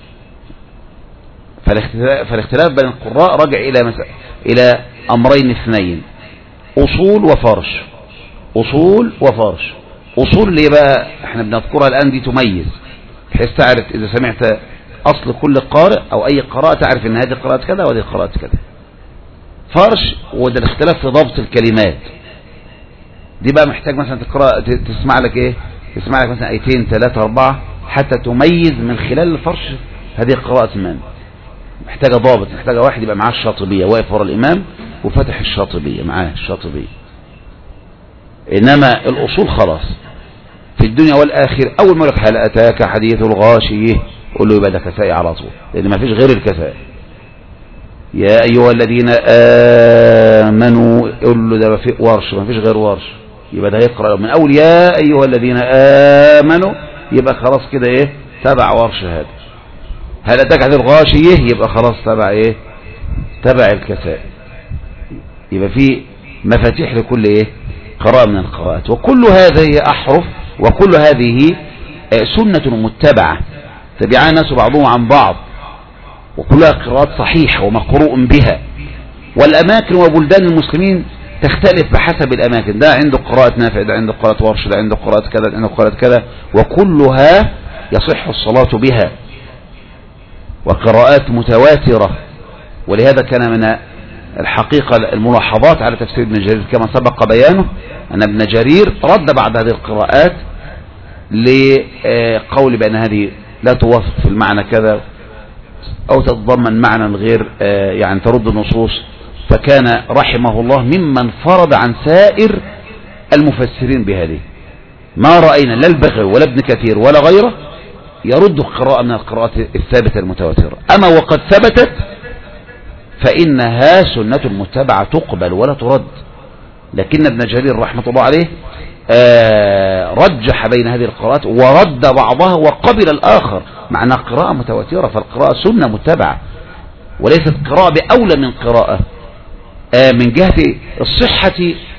فالاختلاف بين القراء رجع إلى أمرين اثنين، أصول وفرش. أصول وفرش. أصول اللي بقى احنا بنذكرها الآن دي تميز، بحيث تعرف إذا سمعت أصل كل قارئ أو أي قراءة تعرف إن هذه قراءة كذا وهذه قراءة كذا. فرش وده الاختلاف في ضبط الكلمات، دي بقى محتاج مثلا تقرأ تسمع لك ايه، تسمع لك مثلا ايتين 3 4 حتى تميز من خلال الفرش هذه قراءة من. محتاجة ضابط، محتاجة واحد يبقى معاه الشاطبية، واقف ورا الإمام وفتح الشاطبية معاه الشاطبية. إنما الأصول خلاص في الدنيا والآخر، أول ما يقول لك هل أتاك حديث الغاشية قول له يبقى ده كسائي على طول، لأن ما فيش غير الكسائي. يا أيها الذين آمنوا قول له ده في ورش، ما فيش غير ورش، يبقى ده يقرأ من أول يا أيها الذين آمنوا، يبقى خلاص كده إيه تبع ورش. هذا هل أتاك حديث الغاشية يبقى خلاص تبع إيه تبع الكسائي. يبقى في مفاتيح لكل إيه قراءة من القراءات. وكل هذه أحرف، وكل هذه سنة متبعة تبعها الناس بعضهم عن بعض، وكلها قراءات صحيحة ومقروء بها. والأماكن وبلدان المسلمين تختلف بحسب الأماكن، ده عنده قراءة نافع، ده عنده قراءة ورش، ده عنده قراءة كذا، ده عنده قراءة كذا، وكلها يصح الصلاة بها، وقراءات متواترة. ولهذا كان من الحقيقة الملاحظات على تفسير ابن جرير كما سبق بيانه أن ابن جرير رد بعد هذه القراءات لقول بأن هذه لا توافق في المعنى كذا أو تتضمن معنى غير يعني ترد النصوص. فكان رحمه الله ممن فرض عن سائر المفسرين بهذه. ما رأينا لا البغوي ولا ابن كثير ولا غيره يرد قراءة من القراءات الثابتة المتواترة. أما وقد ثبتت فإنها سنة متبعة تقبل ولا ترد. لكن ابن جرير رحمة الله عليه رجح بين هذه القراءات ورد بعضها وقبل الآخر، معنى قراءة متواترة، فالقراءة سنة متبعة وليست قراءة بأولى من قراءة من جهة الصحة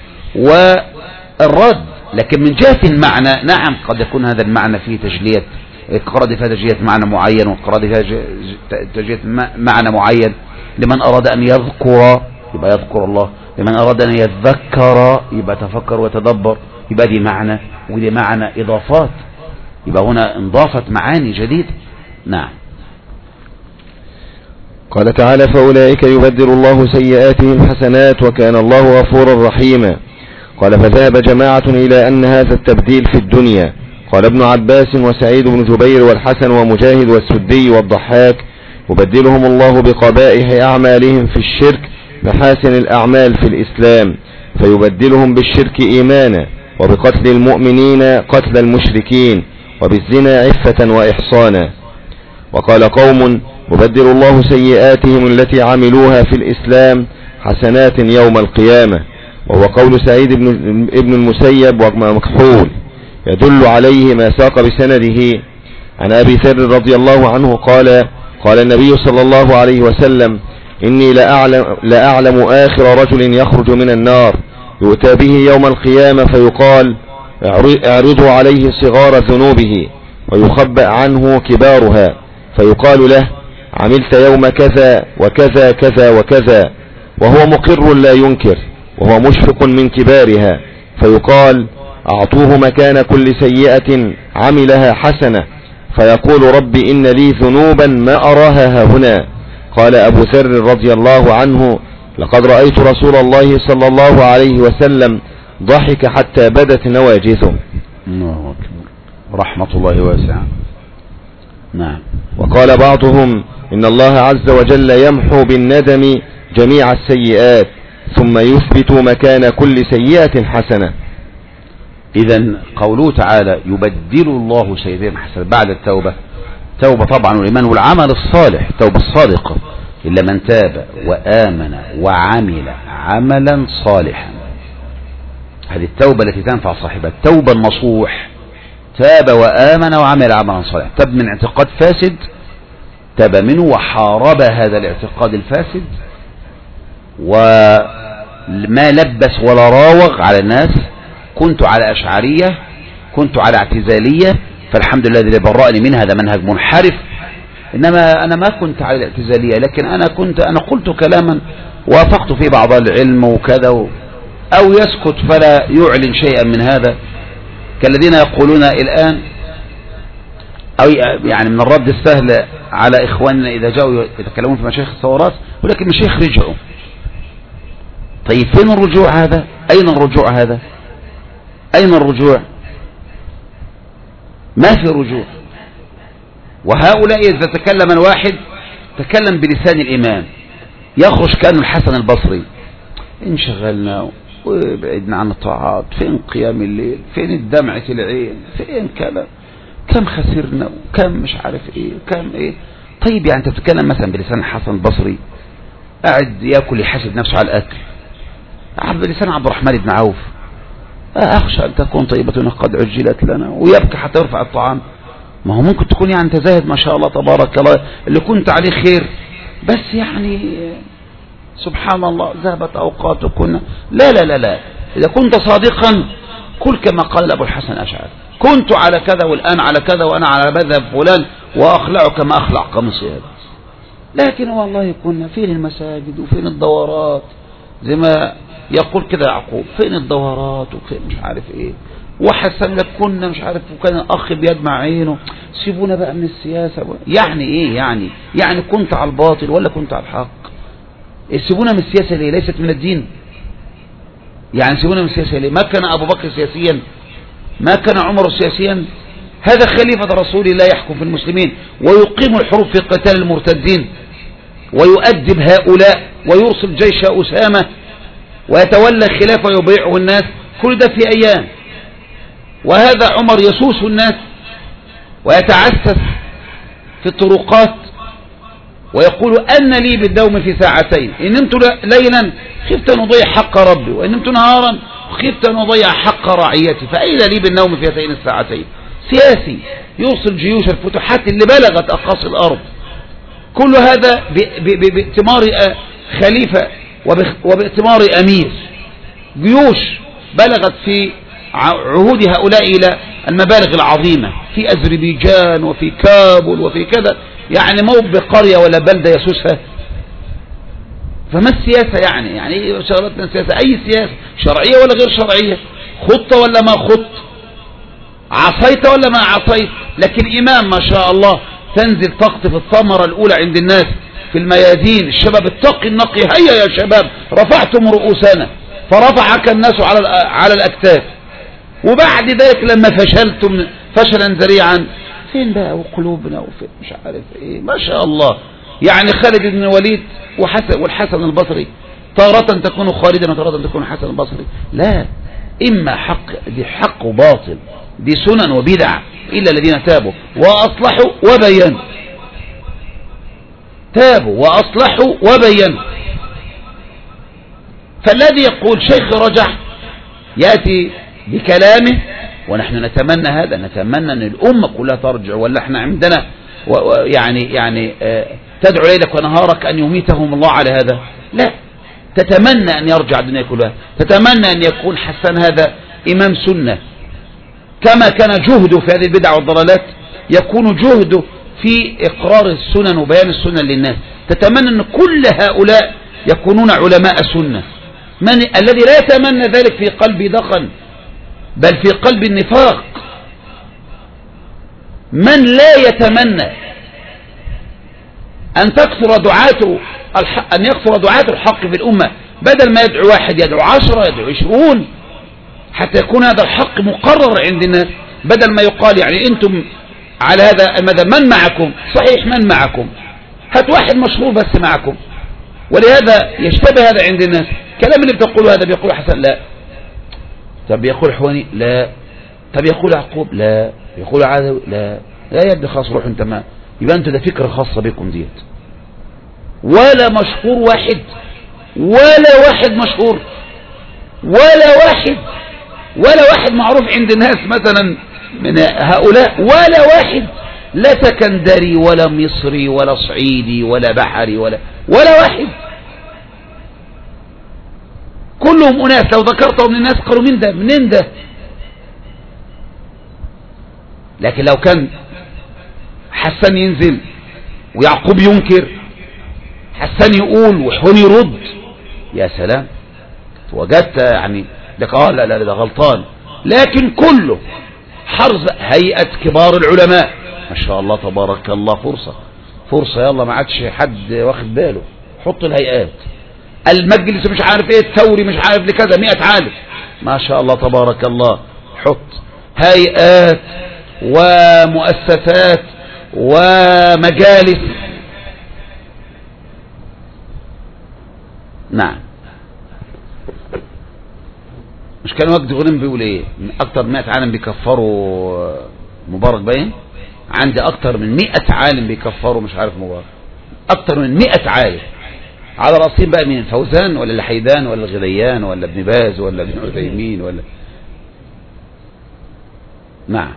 والرد. لكن من جهة المعنى نعم قد يكون هذا المعنى فيه تجلية، القراءة فيها تجلية معنى معين، والقراءة فيها تجلية معنى معين. لمن أراد أن يذكر يبقى يذكر الله، لمن أراد أن يتذكر يبقى تفكر وتدبر، يبقى دي معنى ودي معنى إضافات، يبقى هنا انضافت معاني جديدة. نعم. قال تعالى فأولئك يبدل الله سيئاتهم حسنات وكان الله غفورا رحيما. قال فذهب جماعة إلى أن هذا التبديل في الدنيا. قال ابن عباس وسعيد بن جبير والحسن ومجاهد والسدي والضحاك يبدلهم الله بقبائح أعمالهم في الشرك محاسن الأعمال في الإسلام، فيبدلهم بالشرك إيمانا، وبقتل المؤمنين قتل المشركين، وبالزنا عفة وإحصانا. وقال قوم يبدل الله سيئاتهم التي عملوها في الإسلام حسنات يوم القيامة، وهو قول سعيد ابن المسيب ومكحول، يدل عليه ما ساق بسنده عن أبي ذر رضي الله عنه قال قال النبي صلى الله عليه وسلم إني لأعلم آخر رجل يخرج من النار يؤتى به يوم القيامة فيقال اعرضوا عليه صغار ذنوبه ويخبأ عنه كبارها، فيقال له عملت يوم كذا وكذا كذا وكذا، وهو مقر لا ينكر وهو مشفق من كبارها، فيقال أعطوه مكان كل سيئة عملها حسنة، فيقول ربي إن لي ذنوبا ما أراها هنا. قال أبو ذر رضي الله عنه لقد رأيت رسول الله صلى الله عليه وسلم ضحك حتى بدت نواجذه. رحمة الله واسعة. نعم. وقال بعضهم إن الله عز وجل يمحو بالندم جميع السيئات ثم يثبت مكان كل سيئة حسنة. إذن قوله تعالى يبدل الله سيئاتهم حسنة بعد التوبة، توبة طبعا والإيمان والعمل الصالح، التوبة الصادقة، إلا من تاب وآمن وعمل عملا صالحا. هذه التوبة التي تنفع صاحبها، التوبة النصوح، تاب وآمن وعمل عملا صالحا، تاب من اعتقاد فاسد تاب منه وحارب هذا الاعتقاد الفاسد وما لبس ولا راوغ على الناس. كنت على أشعرية، كنت على اعتزالية، فالحمد لله الذي برأني من هذا منهج منحرف. إنما أنا ما كنت على الاعتزالية، لكن أنا قلت كلاما وافقت فيه بعض العلم وكذا أو يسكت فلا يعلن شيئا من هذا، كالذين يقولون الآن أو يعني من الرد السهل على إخواننا إذا جاءوا يتكلمون في مشايخ الثورات، ولكن مشايخ رجعوا. طيب فين الرجوع هذا؟ أين الرجوع هذا؟ أين الرجوع؟ ما في رجوع. وهؤلاء إذا تكلم الواحد تكلم بلسان الإمام، يخرج كأنه الحسن البصري، انشغلنا وابعدنا عن الطاعات، فين قيام الليل، فين الدمعة العين، فين كذا، كم خسرنا وكم مش عارف ايه وكم ايه. طيب يعني انت بتتكلم مثلا بلسان الحسن البصري قاعد ياكل يحاسب نفسه على الاكل، بلسان عبد الرحمن بن عوف اخشى ان تكون طيبتنا قد عجلت لنا، ويبكي حتى يرفع الطعام. ما هو ممكن تكون يعني انت زاهد ما شاء الله تبارك الله اللي كنت عليه خير، بس يعني سبحان الله ذهبت اوقاتكن. لا لا لا لا، اذا كنت صادقا قل كما قال ابو الحسن الاشعري، كنت على كذا والان على كذا وانا على مذهب فلان واخلع كما اخلع قميصي هذا. لكن والله كنا فين المساجد وفين الدورات، زي ما يقول كده يعقوب، فين الدورات وفين مش عارف ايه، وحسن لك كنا مش عارف، وكان الاخ بيدمع عينه، سيبونا بقى من السياسة. يعني ايه يعني كنت على الباطل ولا كنت على الحق؟ سيبونا من السياسة ليه؟ ليست من الدين. يعني سيبونا من السياسة ليه؟ ما كان ابو بكر سياسيا؟ ما كان عمر سياسيا؟ هذا خليفة رسول الله يحكم في المسلمين ويقيم الحروب في قتال المرتدين ويؤدب هؤلاء ويرسل جيش أسامة ويتولى الخلافة ويبيعه الناس، كل ده في أيام. وهذا عمر يسوس الناس ويتعسس في الطرقات ويقول أن لي بالدوم في ساعتين، إن نمت ليلا خفت أن أضيع حق ربي، وإن نمت نهارا خفت أن أضيع حق رعيتي، فأين لي بالنوم في هاتين الساعتين؟ سياسي يوصل جيوش الفتوحات اللي بلغت أقاصي الأرض، كل هذا بائتمار خليفة وبائتمار أمير، جيوش بلغت في عهود هؤلاء إلى المبالغ العظيمة في أذربيجان وفي كابول وفي كذا، يعني مو بقرية ولا بلدة يسوسها. فما السياسة يعني ايه شغلتنا السياسة؟ أي سياسة شرعية ولا غير شرعية، خطة ولا ما خط، عصيت ولا ما عصيت. لكن إمام ما شاء الله تنزل تقطف الثمرة الأولى عند الناس في الميادين، الشباب التقي النقي، هيا يا شباب رفعتم رؤوسنا، فرفعك الناس على الأكتاف. وبعد ذلك لما فشلتم فشلا ذريعا، فين بقى وقلوبنا وفين مش عارف ايه، ما شاء الله. يعني خالد بن الوليد والحسن البصري تارة تكون خالدا وتارة تكون حسن البصري، لا، إما حق، دي حق وباطل، دي سنن وبدع، إلا الذين تابوا وأصلحوا وبينوا، تابوا وأصلحوا وبينوا. فالذي يقول شيخ رجع يأتي بكلامه، ونحن نتمنى هذا، نتمنى أن الأمة كلها ترجع، ولا احنا عندنا يعني تدعو ليلك ونهارك أن يميتهم الله على هذا؟ لا، تتمنى أن يرجع الدنيا كلها، تتمنى أن يكون حسن هذا إمام سنة، كما كان جهده في هذه البدع والضلالات يكون جهده في إقرار السنن وبيان السنن للناس. تتمنى أن كل هؤلاء يكونون علماء سنة. من الذي لا يتمنى ذلك في قلبه دخن، بل في قلب النفاق؟ من لا يتمنى أن يكثر دعاة الحق في الأمة، بدل ما يدعو واحد يدعو 10 يدعو 20، حتى يكون هذا الحق مقرر عند الناس، بدل ما يقال يعني أنتم على هذا المدى من معكم؟ صحيح من معكم، هات واحد مشهور بس معكم. ولهذا يشتبه هذا عند الناس، كلام اللي بتقوله هذا بيقول حسن لا، طب يقول حواني لا، طب يقول عقوب لا، يقول عدوي لا، لا يا ابني خلاص روح انت، ما يبقى انت ده فكرة خاصة بكم ديت. ولا مشهور واحد، ولا واحد مشهور، ولا واحد معروف عند الناس مثلا من هؤلاء، ولا واحد، لا سكندري ولا مصري ولا صعيدي ولا بحري ولا واحد، كلهم أناس لو ذكرتهم من الناس قالوا من ده منين ده. لكن لو كان حسن ينزل ويعقوب ينكر، حسن يقول وحون يرد، يا سلام، وجدت يعني لك لا ده غلطان. لكن كله حرز هيئة كبار العلماء، ما شاء الله تبارك الله، فرصة يلا، ما عادش حد واخد باله، حط الهيئات، المجلس مش عارف ايه الثوري مش عارف لكذا 100 عالم، ما شاء الله تبارك الله، حط هيئات ومؤسسات ومجالس. نعم، مش كان وجد غنم بيقول ايه، اكتر من 100 عالم بيكفروا مبارك باين، عندي اكتر من 100 عالم بيكفروا مش عارف مبارك، اكتر من 100 عالم، على رأسهم بقى مين، فوزان ولا الحيدان ولا الغليان ولا ابن باز ولا ابن عثيمين ولا. نعم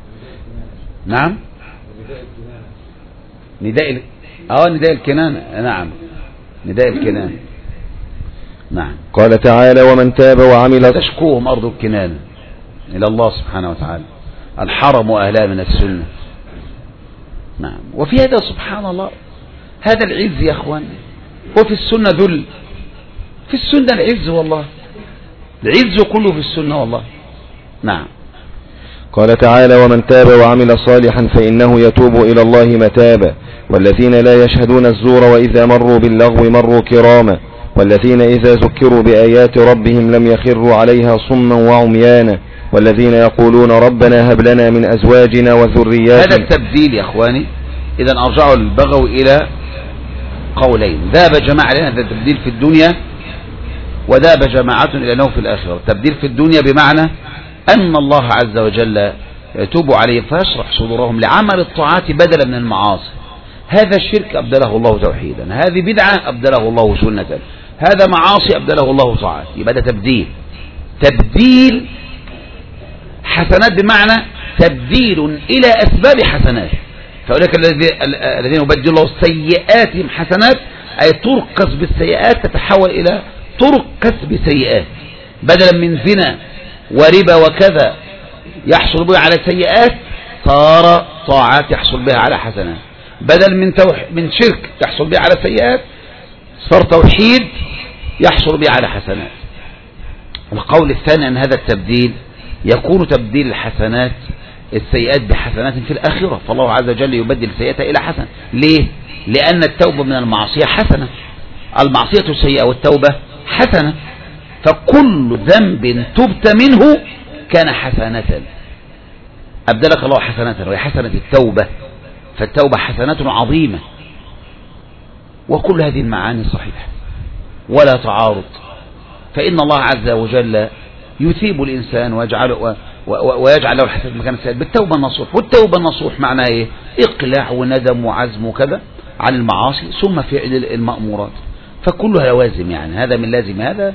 نداء الكنانة، نعم نداء الكنانة. نعم، قال تعالى ومن تاب وعمل، تشكوهم أرض الكنانة إلى الله سبحانه وتعالى، الحرم وأهلها من السنة. نعم، وفي هذا سبحان الله هذا العز يا أخوان، وفي السنة ذل، في السنة العز والله، العز كله في السنة والله. نعم، قال تعالى ومن تاب وعمل صالحا فإنه يتوب إلى الله متابا، والذين لا يشهدون الزور وإذا مروا باللغو مروا كراما، والذين إذا ذكروا بآيات ربهم لم يخروا عليها صما وعميانا، والذين يقولون ربنا هب لنا من أزواجنا وذرياتنا. هذا التبديل يا أخواني، إذا أرجعوا البغوي إلى قولين، ذهب جماعة لنا هذا التبديل في الدنيا، وذهب جماعة إلى أنه في الآخرة. التبديل في الدنيا بمعنى أن الله عز وجل يتوب عليهم فيشرح صدورهم لعمل الطاعات بدلا من المعاصي. هذا الشرك أبدله الله توحيدا، هذه بدعة أبدله الله سنة، هذا معاصي أبدله الله طاعات. يبقى ده تبديل حسنات، بمعنى تبديل إلى أسباب حسنات. فأولئك الذين يبدل الله سيئاتهم حسنات، أي ترقص بالسيئات تتحول إلى ترقص بسيئات، بدلا من زنا وربا وكذا يحصل بها على سيئات صار طاعات يحصل بها على حسنات، بدل من شرك يحصل بها على سيئات صار توحيد يحصل بها على حسنات. القول الثاني أن هذا التبديل يكون تبديل الحسنات السيئات بحسنات في الآخرة، فالله عز وجل يبدل السيئات إلى حسنة. ليه؟ لأن التوبة من المعصية حسنة، المعصية سيئة والتوبة حسنة، فكل ذنب تبت منه كان حسنة، أبدلك الله حسنة، وهي حسنة التوبة، فالتوبة حسنة عظيمة. وكل هذه المعاني صحيحة ولا تعارض، فإن الله عز وجل يثيب الإنسان ويجعل له الحسنات مكان السيئات بالتوبة النصوح. والتوبة النصوح معناه إيه؟ إقلاع وندم وعزم وكذا عن المعاصي ثم فعل المأمورات، فكلها لوازم، يعني هذا من لازم هذا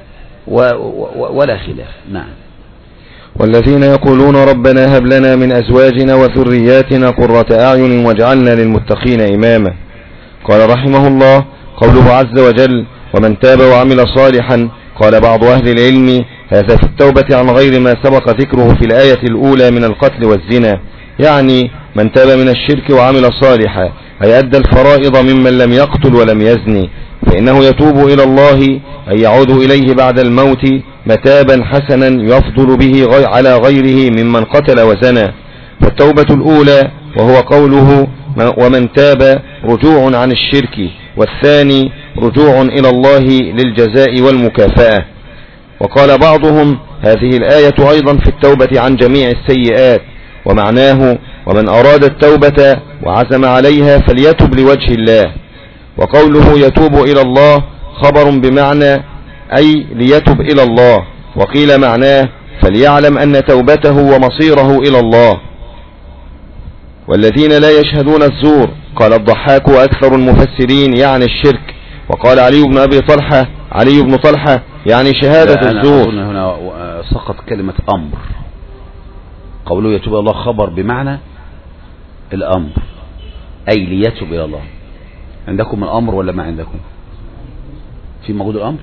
ولا خلاف. نعم. والذين يقولون ربنا هب لنا من أزواجنا وذرياتنا قرة أعين واجعلنا للمتقين إماما. قال رحمه الله: قوله عز وجل: ومن تاب وعمل صالحا. قال بعض أهل العلم: هذا في التوبة عن غير ما سبق ذكره في الآية الأولى من القتل والزنا، يعني من تاب من الشرك وعمل صالحا، أي أدى الفرائض ممن لم يقتل ولم يزني، فإنه يتوب إلى الله، أي يعود إليه بعد الموت متابا حسنا يفضل به على غيره ممن قتل وزنى. فالتوبة الأولى وهو قوله ومن تاب رجوع عن الشرك، والثاني رجوع إلى الله للجزاء والمكافأة. وقال بعضهم: هذه الآية أيضا في التوبة عن جميع السيئات، ومعناه ومن أراد التوبة وعزم عليها فليتب لوجه الله. وقوله يتوب إلى الله خبر بمعنى أي ليتب إلى الله، وقيل معناه فليعلم أن توبته ومصيره إلى الله. والذين لا يشهدون الزور. قال الضحاك وأكثر المفسرين يعني الشرك. وقال علي بن طلحة يعني شهادة الزور. هنا سقط كلمة أمر، قوله يتوب إلى الله خبر بمعنى الأمر، أي ليتوب إلى الله. عندكم الأمر ولا ما عندكم؟ في موجود الأمر؟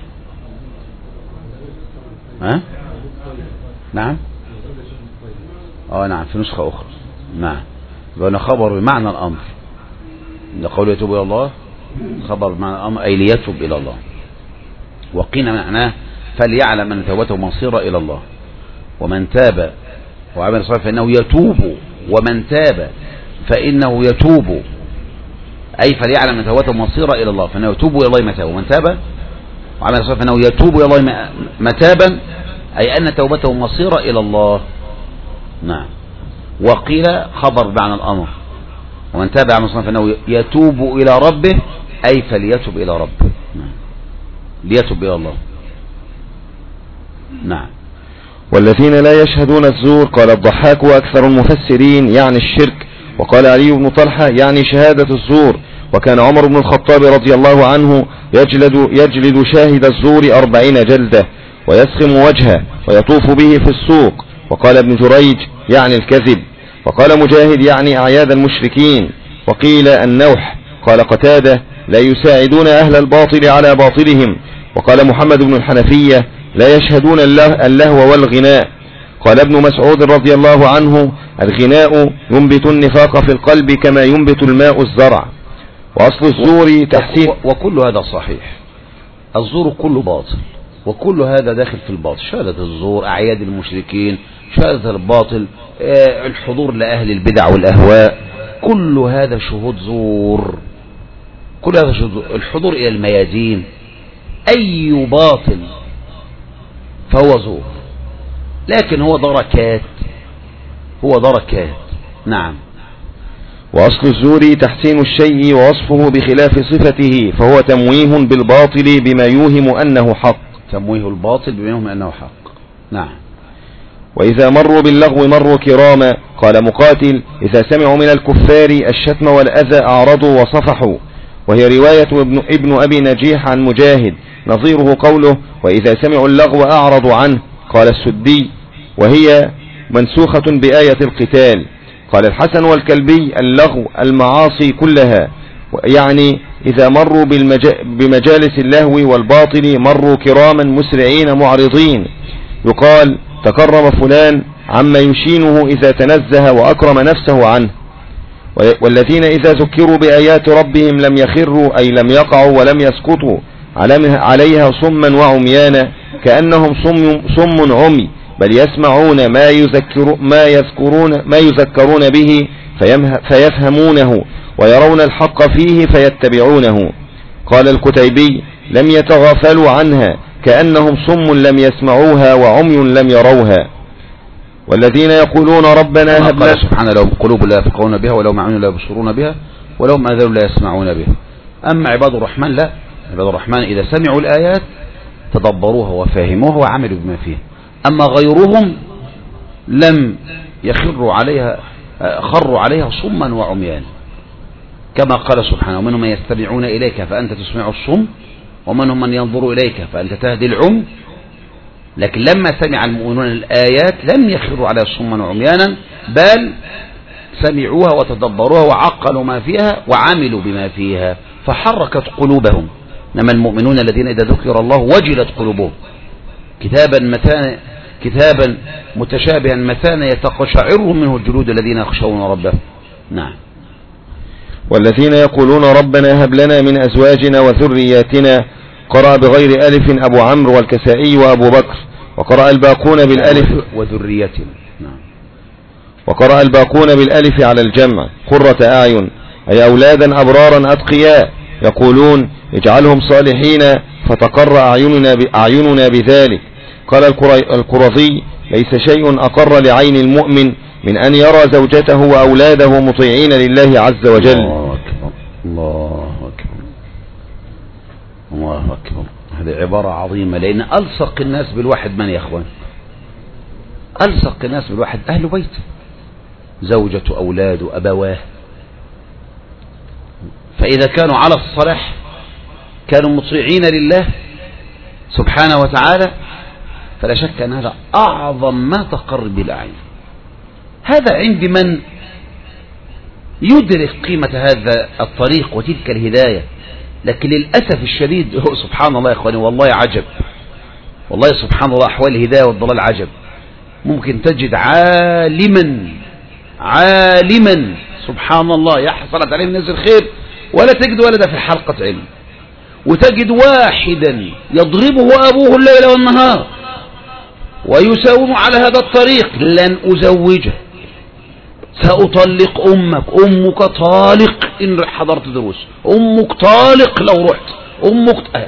ها؟ نعم؟ نعم، في نسخة أخرى. نعم، يبقى خبر بمعنى الأمر، قوله يتوب إلى الله خبر بمعنى الأمر أي ليتوب إلى الله. وقيل معناه فليعلم أن توبته مصيرة إلى الله. ومن تاب وعمل صالحا فإنه يتوب، ومن تاب فإنه يتوب، أي فليعلم أن توبته مصيرة إلى الله، فإنه يتوب إلى الله متابا. ومن تاب وعمل صالحا فإنه يتوب إلى الله متابا، أي أن توبته مصيرة إلى الله. نعم. وقيل خبر بمعنى الأمر، ومن تاب وعمل صالحا فإنه يتوب إلى ربه، أي فليتوب إلى ربه. نعم. ليتوب إلى الله. نعم. والذين لا يشهدون الزور. قال الضحاك وأكثر المفسرين يعني الشرك. وقال علي بن طلحة يعني شهادة الزور. وكان عمر بن الخطاب رضي الله عنه يجلد شاهد الزور 40 جلدة ويسخم وجهه ويطوف به في السوق. وقال ابن جريج يعني الكذب. وقال مجاهد يعني أعياد المشركين. وقيل النوح. قال قتادة لا يساعدون أهل الباطل على باطلهم. وقال محمد بن الحنفية لا يشهدون اللهو والغناء. قال ابن مسعود رضي الله عنه الغناء ينبت النفاق في القلب كما ينبت الماء الزرع. وأصل الزور تحسين. وكل هذا صحيح، الزور كله باطل، وكل هذا داخل في الباطل. شهادة الزور، أعياد المشركين، شهادة الباطل، الحضور لأهل البدع والأهواء، كل هذا شهود زور، كل هذا شهود. الحضور إلى الميادين، أي باطل فهو زور، لكن هو دركات. نعم. وأصل الزور تحسين الشيء ووصفه بخلاف صفته، فهو تمويه بالباطل بما يوهم أنه حق. تمويه الباطل بما يوهم أنه حق. نعم. وإذا مروا باللغو مروا كراما. قال مقاتل: إذا سمعوا من الكفار الشتم والأذى أعرضوا وصفحوا. وهي رواية ابن أبي نجيح عن مجاهد، نظيره قوله: وإذا سمعوا اللغو أعرضوا عنه. قال السدي: وهي منسوخة بآية القتال. قال الحسن والكلبي: اللغو المعاصي كلها، يعني إذا مروا بمجالس اللهو والباطل مروا كراما مسرعين معرضين. يقال: تكرم فلان عما يشينه إذا تنزه وأكرم نفسه عنه. والذين إذا ذكروا بآيات ربهم لم يخروا، أي لم يقعوا ولم يسقطوا عليها صما وعميانا، كأنهم صم عمي، بل يسمعون ما يذكرون به فيفهمونه، ويرون الحق فيه فيتبعونه. قال الكتيبي: لم يتغافلوا عنها، كأنهم صم لم يسمعوها وعمي لم يروها. والذين يقولون ربنا هب لنا، سبحانه، لهم قلوب لا يفقهون بها ولهم أعين لا يبصرون بها ولهم آذان لا يسمعون بها. أما عباد الرحمن لا، عباد الرحمن إذا سمعوا الآيات تدبروها وفهموها وعملوا بما فيها. أما غيرهم لم يخروا عليها، خروا عليها صما وعميانا، كما قال سبحانه: ومنهم من يستمعون إليك فأنت تسمع الصم ومنهم من ينظر إليك فأنت تهدي العمي. لكن لما سمع المؤمنون الآيات لم يخروا عليها صما وعميانا، بل سمعوها وتدبروها وعقلوا ما فيها وعملوا بما فيها فحركت قلوبهم. إنما المؤمنون الذين إذا ذكر الله وجلت قلوبهم، كتابا متشابها مثانا يتقشعر منه الجلود الذين يخشون ربهم. نعم. والذين يقولون ربنا هب لنا من أزواجنا وذرياتنا، قرأ بغير ألف أبو عمرو والكسائي وأبو بكر، وقرأ الباقون بالألف وذرياتنا. نعم. وقرأ الباقون بالألف على الجمع، قرة أعين، أي أولادا أبرارا أتقياء، يقولون: اجعلهم صالحين فتقر أعيننا بذلك. قال القرظي: ليس شيء أقر لعين المؤمن من أن يرى زوجته وأولاده مطيعين لله عز وجل. الله أكبر، الله أكبر، الله أكبر. هذه عبارة عظيمة، لأن ألصق الناس بالواحد من يا أخوان؟ ألصق الناس بالواحد أهل بيت، زوجة أولاد أبواه. فإذا كانوا على الصلاح كانوا مطيعين لله سبحانه وتعالى، فلا شك أن هذا أعظم ما تقر بالأعين. هذا عند من يدرك قيمة هذا الطريق وتلك الهداية. لكن للأسف الشديد سبحان الله يا إخواني، والله عجب، والله سبحان الله، أحوال الهداية والضلال عجب. ممكن تجد عالما سبحان الله يحصلت عليه من نزل الخير ولا تجد ولدا في حلقة علم، وتجد واحدا يضربه أبوه الليل والنهار ويساوم على هذا الطريق: لن أزوجه، سأطلق أمك طالق إن حضرت دروس، أمك طالق لو رحت، أمك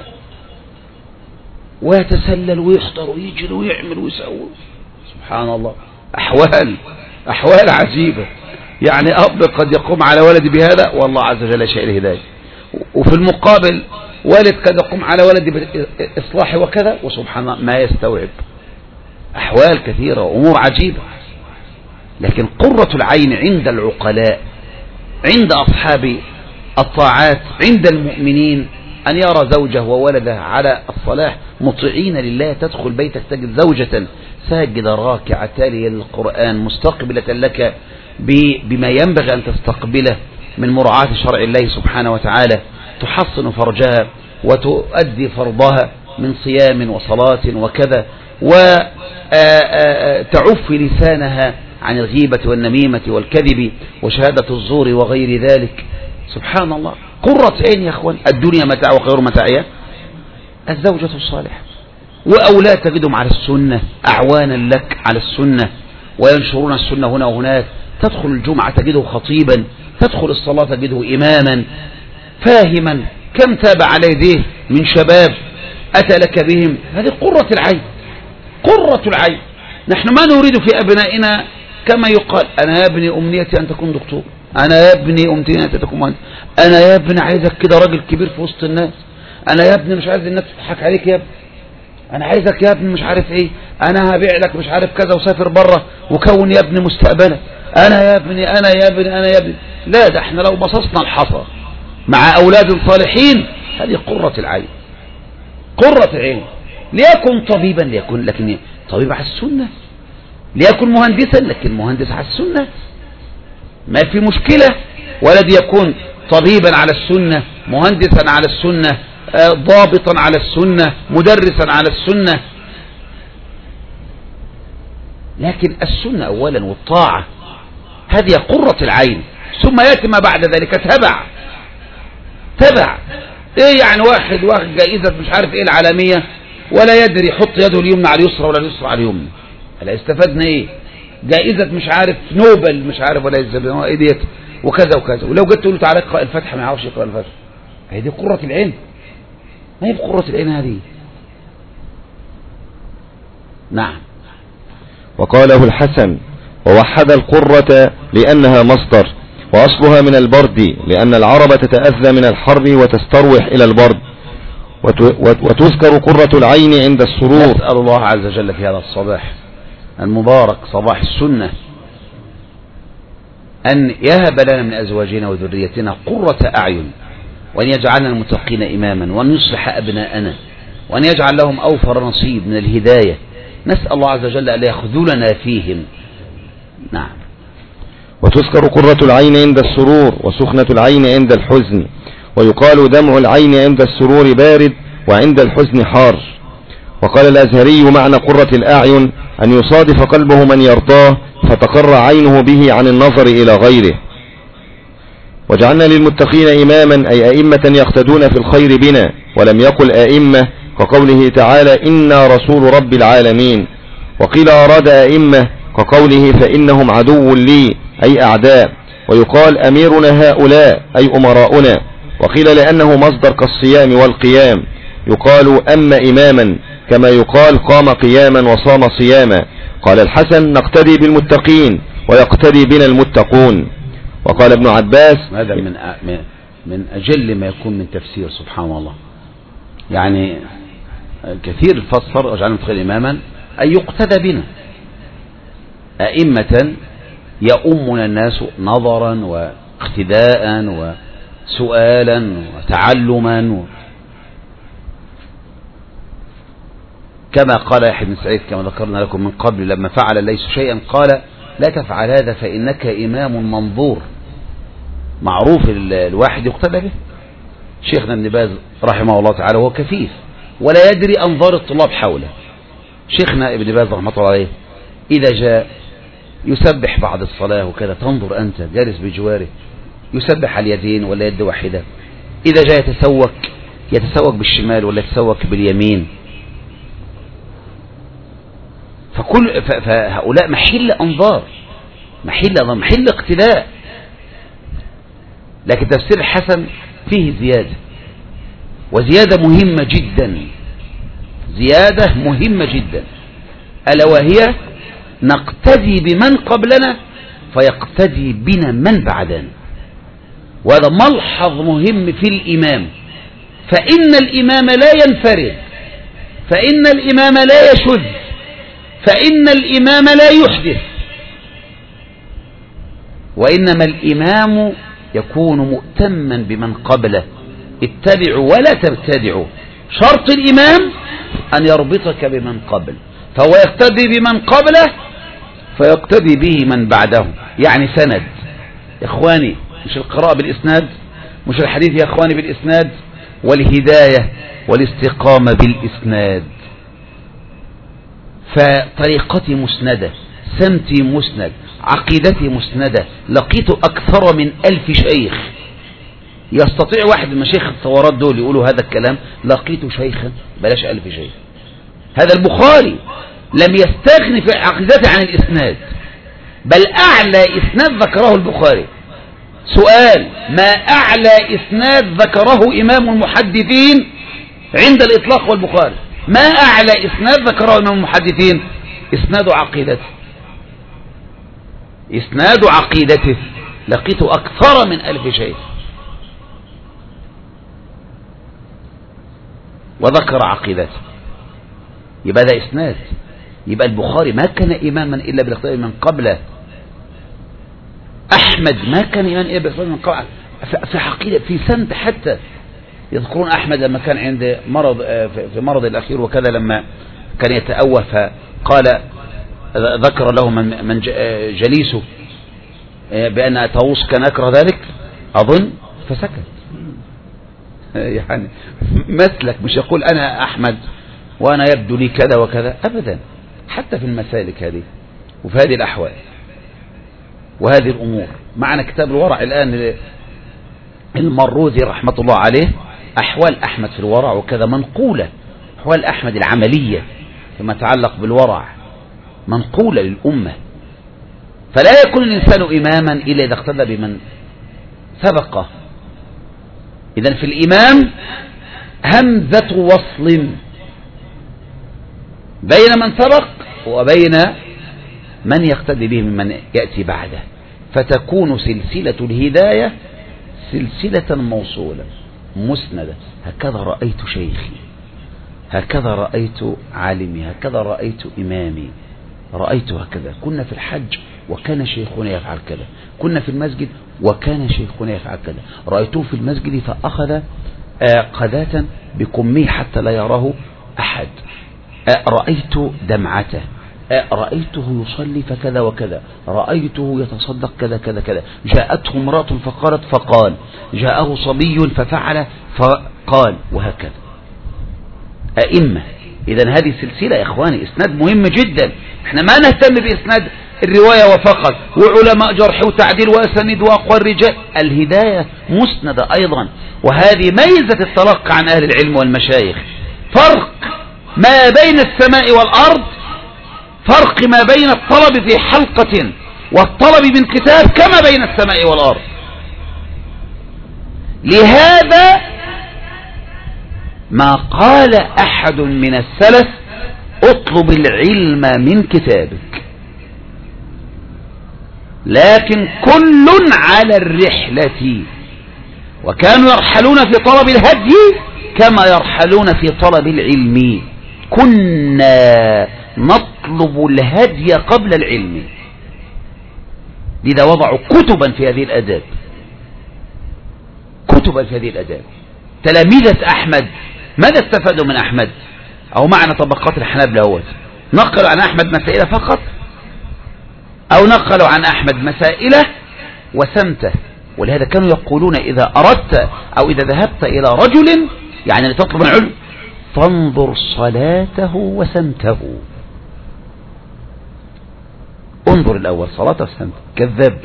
ويتسلل ويخطر ويجري ويعمل ويسوي. سبحان الله، أحوال عجيبة. يعني أب قد يقوم على ولدي بهذا والله عز وجل شيء الهداية، وفي المقابل والد قد يقوم على ولدي بإصلاح وكذا، وسبحان الله ما يستوعب. أحوال كثيرة وأمور عجيبة. لكن قرة العين عند العقلاء، عند أصحاب الطاعات، عند المؤمنين، أن يرى زوجه وولده على الصلاح مطيعين لله. تدخل بيتك تجد زوجة ساجدة راكعة تالية للقرآن مستقبلة لك بما ينبغي أن تستقبله من مراعاة شرع الله سبحانه وتعالى، تحصن فرجها وتؤدي فرضها من صيام وصلاة وكذا، وتعف لسانها عن الغيبة والنميمة والكذب وشهادة الزور وغير ذلك. سبحان الله، قرة عين يا أخوان. الدنيا متاع وخير متاعها الزوجة الصالحة. وأولاد تجدهم على السنة، أعوانا لك على السنة وينشرون السنة هنا وهناك. تدخل الجمعة تجده خطيبا، تدخل الصلاة تجده إماما فاهما. كم تاب على يديه من شباب أتى لك بهم. هذه قرة العين، قرة العين. نحن ما نريد في أبنائنا كما يقال: أنا يا ابني أمنيتي أن تكون دكتور، أنا يا ابني أمنيتي أن تكون مهندس، أنا يا ابني عايزك كده راجل كبير في وسط الناس، أنا يا ابني مش عايز الناس تضحك عليك يا ابني. انا عايزك يا ابني مش عارف ايه، انا هبيع لك مش عارف كذا وسافر بره وكون يا ابني مستقبلك، انا يا ابني انا يا ابني انا يا ابني. لا، ده احنا لو بصصنا الحصى مع اولاد صالحين هذه قرة العين، قرة العين. ليكن طبيبا، لكن طبيب على السنة، ليكن مهندسا لكن مهندس على السنة، ما في مشكلة. ولد يكون طبيبا على السنة، مهندسا على السنة، ضابطا على السنة، مدرسا على السنة، لكن السنة أولا والطاعة هذه قرة العين، ثم يأتي ما بعد ذلك تبع. ايه يعني واحد واخد جائزة مش عارف ايه العالمية ولا يدري يحط يده اليمنى على اليسرى ولا اليسرى على اليمنى، هلا استفدنا ايه؟ جائزة مش عارف نوبل مش عارف ولا ايه ديت وكذا وكذا، ولو جيت تقول له تعالى اقرأ الفاتحة ما يعرفش يقرأ الفاتحة. هي دي قرة العين؟ ما هي بقرة العين هذه. نعم. وقاله الحسن: ووحد القرة لأنها مصدر، وأصلها من البرد، لأن العرب تتأذى من الحر وتستروح إلى البرد. وتذكر قرة العين عند السرور. نسأل الله عز وجل في هذا الصباح المبارك، صباح السنة، أن يهب لنا من أزواجنا وذريتنا قرة أعين، وأن يجعلنا المتقين إماما، وأن يصلح أبناءنا، وأن يجعل لهم أوفر نصيب من الهداية. نسأل الله عز وجل أن يخذلنا فيهم. نعم. وتذكر قرة العين عند السرور، وسخنة العين عند الحزن. ويقال دمع العين عند السرور بارد، وعند الحزن حار. وقال الأزهري: معنى قرة الأعين أن يصادف قلبه من يرضاه، فتقر عينه به عن النظر إلى غيره. وجعلنا للمتقين إماما، أي أئمة يقتدون في الخير بنا، ولم يقل أئمة كقوله تعالى: إنا رسول رب العالمين. وقيل أراد أئمة كقوله: فإنهم عدو لي، أي أعداء. ويقال أميرنا هؤلاء، أي أمراؤنا. وقيل لأنه مصدر كالصيام والقيام، يقال أما إماما، كما يقال قام قياما وصام صياما. قال الحسن: نقتدي بالمتقين ويقتدي بنا المتقون. وقال ابن عباس: هذا من أجل ما يكون من تفسير، سبحان الله. يعني كثير فسر وجعلنا المتقين إماما أن يقتدى بنا، أئمة يؤمنا الناس نظرا واقتداء وسؤالا وتعلما، كما قال يحيى بن سعيد كما ذكرنا لكم من قبل لما فعل ليس شيئا قال: لا تفعل هذا فإنك إمام منظور. معروف الواحد يقتدى به. شيخنا ابن باز رحمه الله تعالى هو كفيف ولا يدري أنظار الطلاب حوله. شيخنا ابن باز رحمه الله عليه إذا جاء يسبح بعد الصلاة وكذا، تنظر أنت جالس بجواره يسبح على اليدين ولا يد واحدة. إذا جاء يتسوق بالشمال ولا يتسوق باليمين. فهؤلاء محل أنظار، محل اقتداء. لكن تفسير الحسن فيه زيادة، وزيادة مهمة جدا، زيادة مهمة جدا، ألا وهي: نقتدي بمن قبلنا فيقتدي بنا من بعدنا. وهذا ملحظ مهم في الإمام، فإن الإمام لا ينفرد، فإن الإمام لا يشذ، فإن الإمام لا يحدث، وإنما الإمام يكون مؤتما بمن قبله. اتبعوا ولا تبتدعوا. شرط الإمام أن يربطك بمن قبل، فهو يقتدي بمن قبله فيقتدي به من بعده. يعني سند يا إخواني، مش القراءة بالإسناد، مش الحديث يا إخواني بالإسناد، والهداية والاستقامة بالإسناد. فطريقتي مسندة، سمتي مسند، عقيدتي مسندة. لقيت أكثر من 1000 شيخ. يستطيع واحد من مشايخ الثورات دول يقولوا هذا الكلام: لقيت شيخا، بلاش 1000 شيخ. هذا البخاري لم يستغني في عقيدته عن الإسناد، بل أعلى إسناد ذكره البخاري. سؤال: ما أعلى إسناد ذكره إمام المحدثين عند الإطلاق والبخاري؟ ما أعلى إسناد ذكره إمام المحدثين؟ إسناد عقيدته، إسناد عقيدته. لقيت أكثر من 1000 شيخ وذكر عقيدته. يبقى ده إسناد. يبقى البخاري ما كان إماما إلا بالاقتداء من قبله، أحمد ما كان إماما إلا بالاقتداء من قبله. في حقيقة في سند حتى يذكرون أحمد لما كان عند مرض في مرض الأخير وكذا، لما كان يتأوه فقال ذكر له من جليسه بأن طاووس كان يكره ذلك أظن فسكت. يعني مثلك مش يقول أنا أحمد وأنا يبدو لي كذا وكذا أبدا، حتى في المسالك هذه وفي هذه الأحوال وهذه الأمور. معنا كتاب الورع الآن المروذي رحمة الله عليه، أحوال أحمد في الورع وكذا منقولة، أحوال أحمد العملية فيما يتعلق بالورع منقولة للأمة. فلا يكون الإنسان إماما إلا إذا اقتدى بمن سبقه. إذن في الإمام همزة وصل بين من سبق وبين من يقتدي به ممن يأتي بعده، فتكون سلسلة الهداية سلسلة موصولة مسندة. هكذا رأيت شيخي، هكذا رأيت عالمي، هكذا رأيت إمامي، رأيت هكذا. كنا في الحج وكان شيخنا يفعل كذا، كنا في المسجد وكان شيخنا يفعل كذا. رأيته في المسجد فأخذ قذاة بكمه حتى لا يراه أحد، رأيت دمعته، رأيته يصلي فكذا وكذا، رأيته يتصدق كذا كذا كذا. جاءته امرأة فقالت فقال، جاءه صبي ففعل فقال، وهكذا أئمة. إذن هذه سلسلة يا إخواني، إسناد مهم جدا. احنا ما نهتم بإسناد الرواية وفقط، وعلماء جرح وتعديل وأسانيد وأقوى الرجال. الهداية مسندة أيضا، وهذه ميزة التلقي عن أهل العلم والمشايخ. فرق ما بين السماء والأرض، فرق ما بين الطلب في حلقة والطلب من كتاب كما بين السماء والأرض. لهذا ما قال أحد من السلف اطلب العلم من كتابك، لكن كل على الرحلة. وكانوا يرحلون في طلب الهدي كما يرحلون في طلب العلم. كنا نطلب الهدي قبل العلم، لذا وضعوا كتبا في هذه الأداب، كتبا في هذه الأداب. تلاميذة أحمد ماذا استفادوا من أحمد؟ أو معنى طبقات الحنابلة هو نقلوا عن أحمد مسائل فقط، أو نقلوا عن أحمد مسائل وسمته. ولهذا كانوا يقولون إذا أردت أو إذا ذهبت إلى رجل يعني لتطلب العلم فانظر صلاته وسمته. انظر الأول صلاته وسمته. كذاب،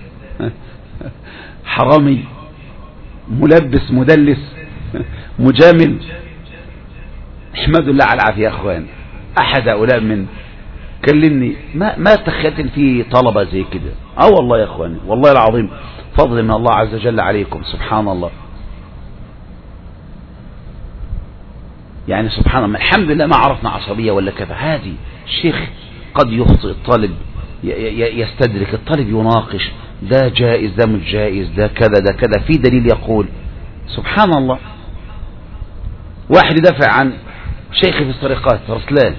حرامي، ملبس، مدلس، مجامل. احمدوا الله على العافية يا أخوان. أحد هؤلاء من كلمني ما تخيلت في طلبة زي كده. والله يا أخواني، والله العظيم فضل من الله عز وجل عليكم. سبحان الله، يعني سبحان الله. الحمد لله ما عرفنا عصبية ولا كذا. هذه الشيخ قد يخطئ الطالب، يستدرك الطالب، يناقش ده جائز ده مش جائز، ده كذا ده كذا، في دليل يقول. سبحان الله. واحد يدافع عن شيخي في السرقات رسلان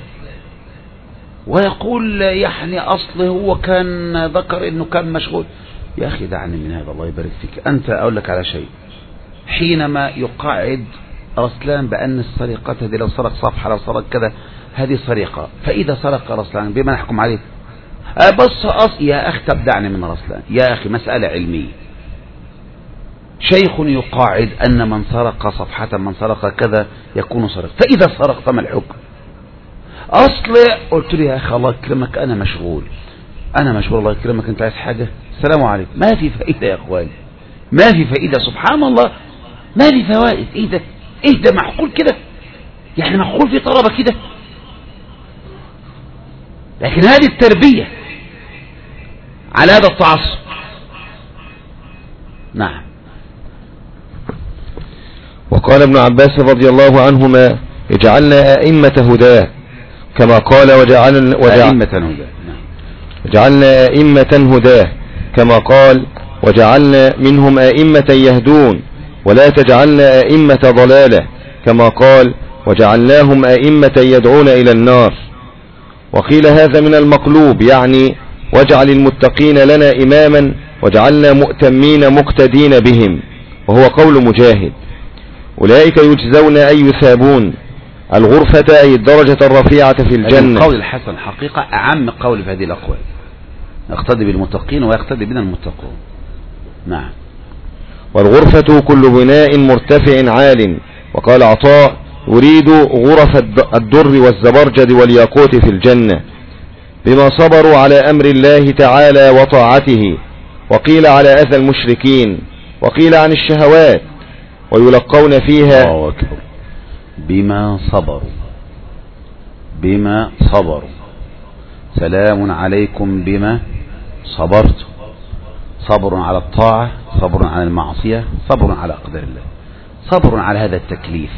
ويقول يعني أصله هو كان ذكر إنه كان مشغول. يا أخي دعني من هذا، الله يبارك فيك. أنت أقول لك على شيء، حينما يقاعد رسلان بأن السرقات هذه لو سرق صفحة لو سرق كذا هذه سرقة، فإذا سرق رسلان بما نحكم عليه؟ بس يا أخي تبدعني من رسلان يا أخي، مسألة علمية. شيخ يقاعد أن من سرق صفحة من سرق كذا يكون سرق، فإذا سرق فما الحكم؟ قلت له يا أخي الله يكرمك أنا مشغول الله يكرمك، أنت عايز حاجة؟ السلام عليكم. ما في فائدة يا أخواني، ما في فائدة. سبحان الله، ما في فوائد. إيه ده معقول كده؟ يعني معقول في طلبة كده؟ لكن هذه التربية على هذا التعصب. نعم. وقال ابن عباس رضي الله عنهما اجعلنا أئمة هداه كما قال وجعلنا أئمة هداه كما قال وجعلنا منهم أئمة يهدون ولا تجعلنا أئمة ضلالة كما قال وجعلناهم أئمة يدعون إلى النار. وقيل هذا من المقلوب، يعني واجعل المتقين لنا إماما واجعلنا مؤتمين مقتدين بهم، وهو قول مجاهد. أولئك يجزون أي يثابون الغرفة أي الدرجة الرفيعة في الجنة. القول الحسن حقيقة أعم قول في هذه الأقوال، يقتدي بالمتقين ويقتدي بنا المتقون. نعم. والغرفة كل بناء مرتفع عال. وقال عطاء يريد غرف الدر والزبرجد والياقوت في الجنة بما صبروا على أمر الله تعالى وطاعته. وقيل على أذى المشركين، وقيل عن الشهوات. ويلقون فيها الله أكبر. بما صبروا سلام عليكم بما صبرتم. صبر على الطاعة، صبر على المعصية، صبر على أقدار الله، صبر على هذا التكليف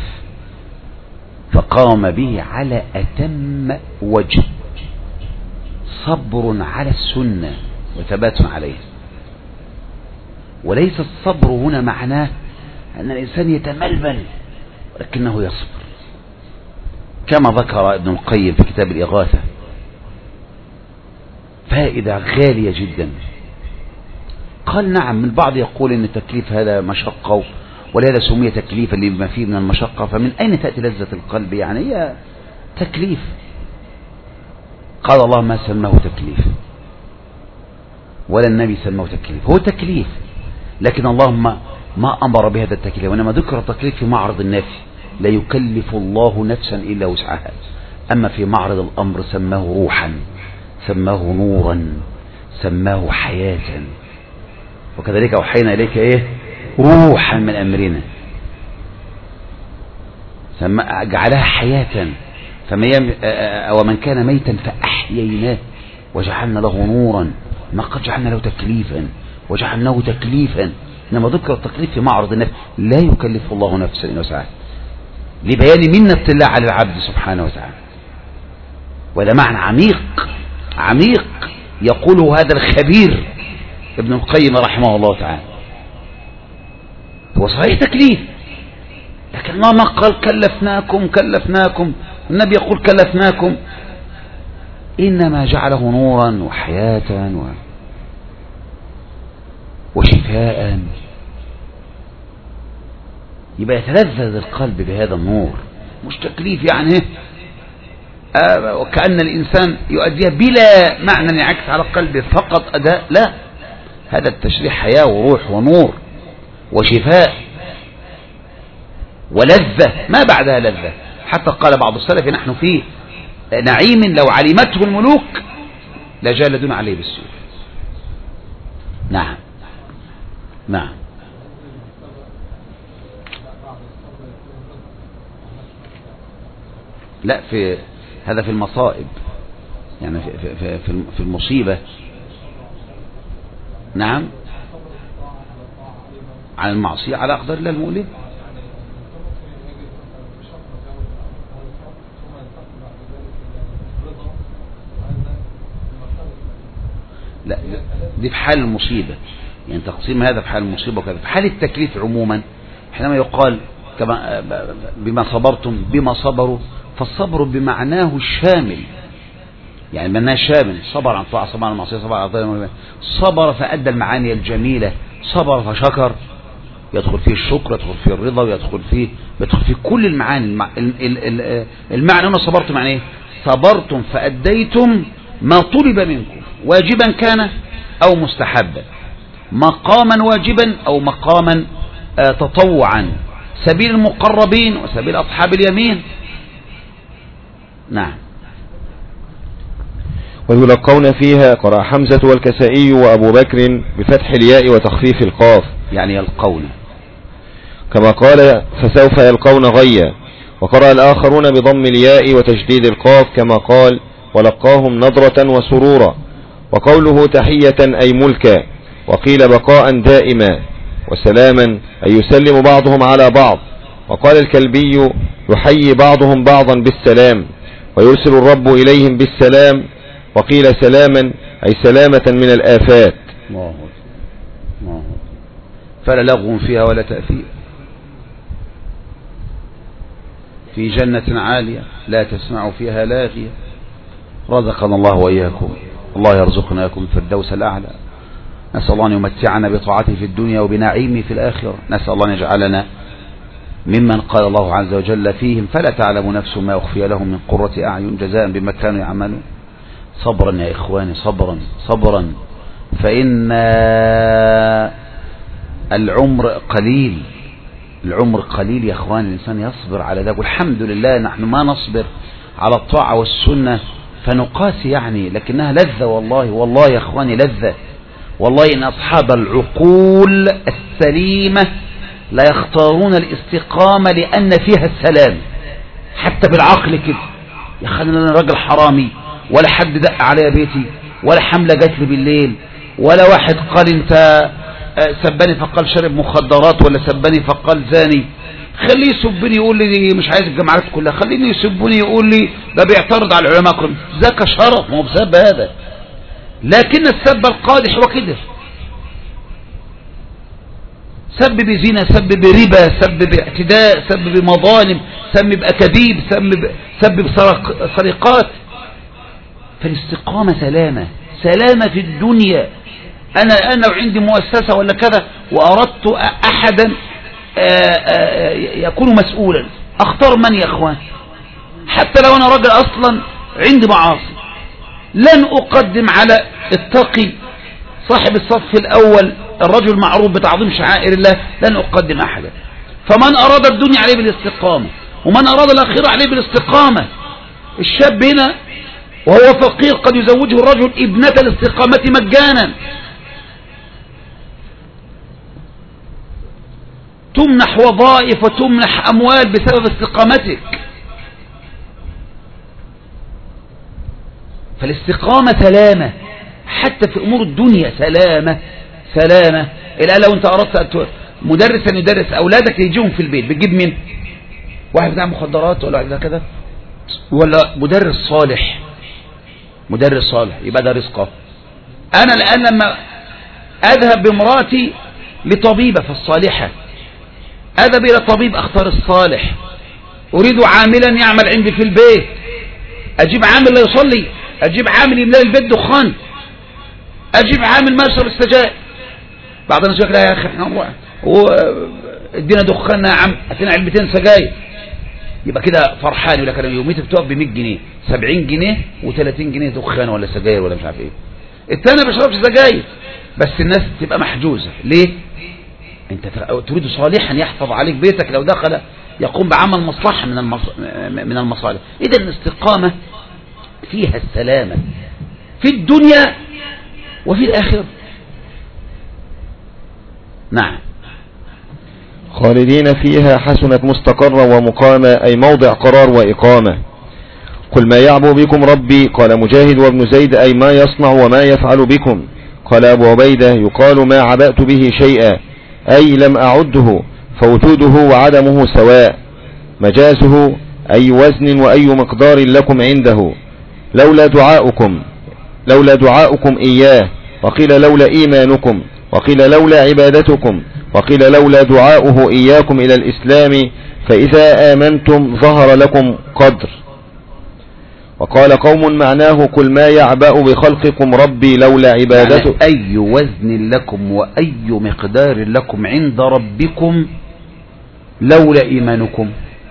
فقام به على أتم وجه، صبر على السنة وثبات عليه. وليس الصبر هنا معناه أن الإنسان يتململ، ولكنه يصبر كما ذكر ابن القيم في كتاب الإغاثة فائدة غالية جدا. قال نعم، البعض يقول ان التكليف هذا مشقة، ولهذا سمي تكليفا لما فيه من المشقة. فمن أين تأتي لذة القلب؟ يعني هي تكليف. قال الله ما سماه تكليف ولا النبي سماه تكليف، هو تكليف، لكن الله ما أمر بهذا التكليف، وإنما ذكر التكليف في معرض النفي، لا يكلف الله نفسا إلا وسعها. أما في معرض الأمر سماه روحا، سماه نورا، سماه حياة. وكذلك أوحينا إليك إيه؟ روحا من أمرنا، جعلها حياة. ومن كان ميتا فأحييناه وجعلنا له نورا، ما قد جعلنا له تكليفا وجعلناه تكليفا. إنما ذكر التكليف في معرض النفس، لا يكلف الله نفسا إلا وسعها، لبيان منة الله على العبد سبحانه وتعالى. وهذا معنى عميق عميق يقوله هذا الخبير ابن القيم رحمه الله تعالى. هو صحيح تكليف، لكن الله ما قال كلفناكم، النبي يقول كلفناكم، إنما جعله نورا وحياة وشفاء. يبقى يتلذذ القلب بهذا النور، مش تكليف يعني وكأن الإنسان يؤديها بلا معنى يعكس على قلبه فقط أداء. لا، هذا التشريح حياة وروح ونور وشفاء ولذة ما بعدها لذة. حتى قال بعض السلف نحن في نعيم لو علمته الملوك لجالدون عليه بالسيوف. نعم نعم. لا، هذا في المصائب، يعني في المصيبة. نعم، على المعصية على أقدار الله المؤلم. لا، دي في حال المصيبة، يعني تقسيم هذا في حال المصيبة وكذا. في حال التكليف عموما حينما يقال كما بما صبرتم بما صبروا، فالصبر بمعناه الشامل، يعني معناه شامل، صبر عن طاعة، صبر عن المعصية، صبر عن طاعة، صبر فأدى المعاني الجميلة، صبر فشكر، يدخل فيه الشكر، يدخل فيه الرضا، يدخل فيه كل المعاني. المعنى أنه صبرتم يعني ايه؟ صبرتم فأديتم ما طلب منكم، واجبا كان أو مستحبا، مقاما واجبا أو مقاما تطوعا، سبيل المقربين وسبيل أصحاب اليمين. نعم. ويلقون فيها قرأ حمزة والكسائي وأبو بكر بفتح الياء وتخفيف القاف، يعني يلقون، كما قال فسوف يلقون غيا. وقرأ الآخرون بضم الياء وتشديد القاف كما قال ولقاهم نضرة وسرورا. وقوله تحية أي ملكا، وقيل بقاء دائما، وسلاما أي يسلم بعضهم على بعض. وقال الكلبي يحيي بعضهم بعضا بالسلام، ويرسل الرب إليهم بالسلام. وقيل سلاما أي سلامة من الآفات. الله فلا لغو فيها ولا تأثير، في جنة عالية لا تسمع فيها لاغية رزقنا الله وإياكم. الله يرزقنا إياكم الفردوس الأعلى. نسأل الله أن يمتعنا بطاعته في الدنيا وبنعيمه في الآخرة. نسأل الله أن يجعلنا ممن قال الله عز وجل فيهم فلا تعلم نفس ما أخفي لهم من قرة أعين جزاء بما كانوا يعملون. صبرا يا إخواني، صبرا صبرا، فإن العمر قليل. العمر قليل يا إخواني، الإنسان يصبر على ذلك. والحمد لله نحن ما نصبر على الطاعة والسنة فنقاسي يعني، لكنها لذة والله. والله يا إخواني لذة والله. إن أصحاب العقول السليمة لا يختارون الاستقامة لأن فيها السلام. حتى بالعقل كده يا أخي أنا راجل حرامي، ولا حد دق عليا بيتي، ولا حملة جات لي بالليل، ولا واحد قال أنت سبني فقال شرب مخدرات، ولا سبني فقال زاني. خليه يسبني يقول لي مش عايز الجماعات كلها، خليني يسبني يقول لي ده بيعترض على العلماء كلهم. ذاك شرف، ما هو بسبب هذا. لكن السب القادح هو كده، سب بزنا، سب بربا، سب باعتداء، سب بمظالم، سب بأكاذيب، سب بسرقات. فالاستقامة سلامة، سلامة في الدنيا. أنا وعندي مؤسسة ولا كذا وأردت أحدا يكون مسؤولا، أختار من يا أخوان؟ حتى لو أنا راجل أصلا عندي معاصي، لن أقدم على التقي صاحب الصف الأول الرجل المعروف بتعظيم شعائر الله، لن أقدم أحدا. فمن أراد الدنيا عليه بالاستقامة، ومن أراد الآخرة عليه بالاستقامة. الشاب هنا وهو فقير قد يزوجه الرجل ابنة الاستقامة مجانا، تمنح وظائف وتمنح أموال بسبب استقامتك. فالاستقامة سلامة حتى في أمور الدنيا، سلامة سلامة. الآن لو أنت أردت مدرسا يدرس أولادك يجيهم في البيت، بتجيب مين؟ واحد بتاع مخدرات ولا واحد كذا، ولا مدرس صالح؟ مدرس صالح يبقى ده رزقه. أنا الآن لما أذهب بامرأتي لطبيبة فالصالحة، أذهب إلى طبيب أختار الصالح. أريد عاملا يعمل عندي في البيت، أجيب عامل لا يصلي، أجيب عامل يملأ البيت دخان، أجيب عامل ما يشرب السجائر. بعض الناس يقول لا يا أخي احنا نروح ادينا دخاننا يا عم، ادينا علبتين سجاير، يبقى كده فرحان. يقول لك انا يوميتي بتقف ب 100 جنيه 70 جنيه و30 جنيه دخان ولا سجاير ولا مش عارف ايه. الثاني ما بيشربش سجاير، بس الناس تبقى محجوزه. ليه؟ انت تريد صالحا يحفظ عليك بيتك، لو دخل يقوم بعمل مصلحه من المصالح. اذا الاستقامه فيها السلامه في الدنيا وفي الآخرة. نعم. خالدين فيها حسنت مستقرا ومقاما، أي موضع قرار وإقامة. قل ما يعبو بكم ربي، قال مجاهد وابن زيد أي ما يصنع وما يفعل بكم. قال أبو عبيدة يقال ما عبأت به شيئا، أي لم أعده، فوجوده وعدمه سواء. مجازه أي وزن وأي مقدار لكم عنده، لولا دعاؤكم إياه، وقيل لولا إيمانكم، وقيل لولا عبادتكم، وقيل لولا دعاؤه إياكم إلى الإسلام، فإذا آمنتم ظهر لكم قدر. وقال قوم معناه قل ما يعبأ بخلقكم ربي لولا عبادته، يعني أي وزن لكم وأي مقدار لكم عند ربكم لولا إيمانكم.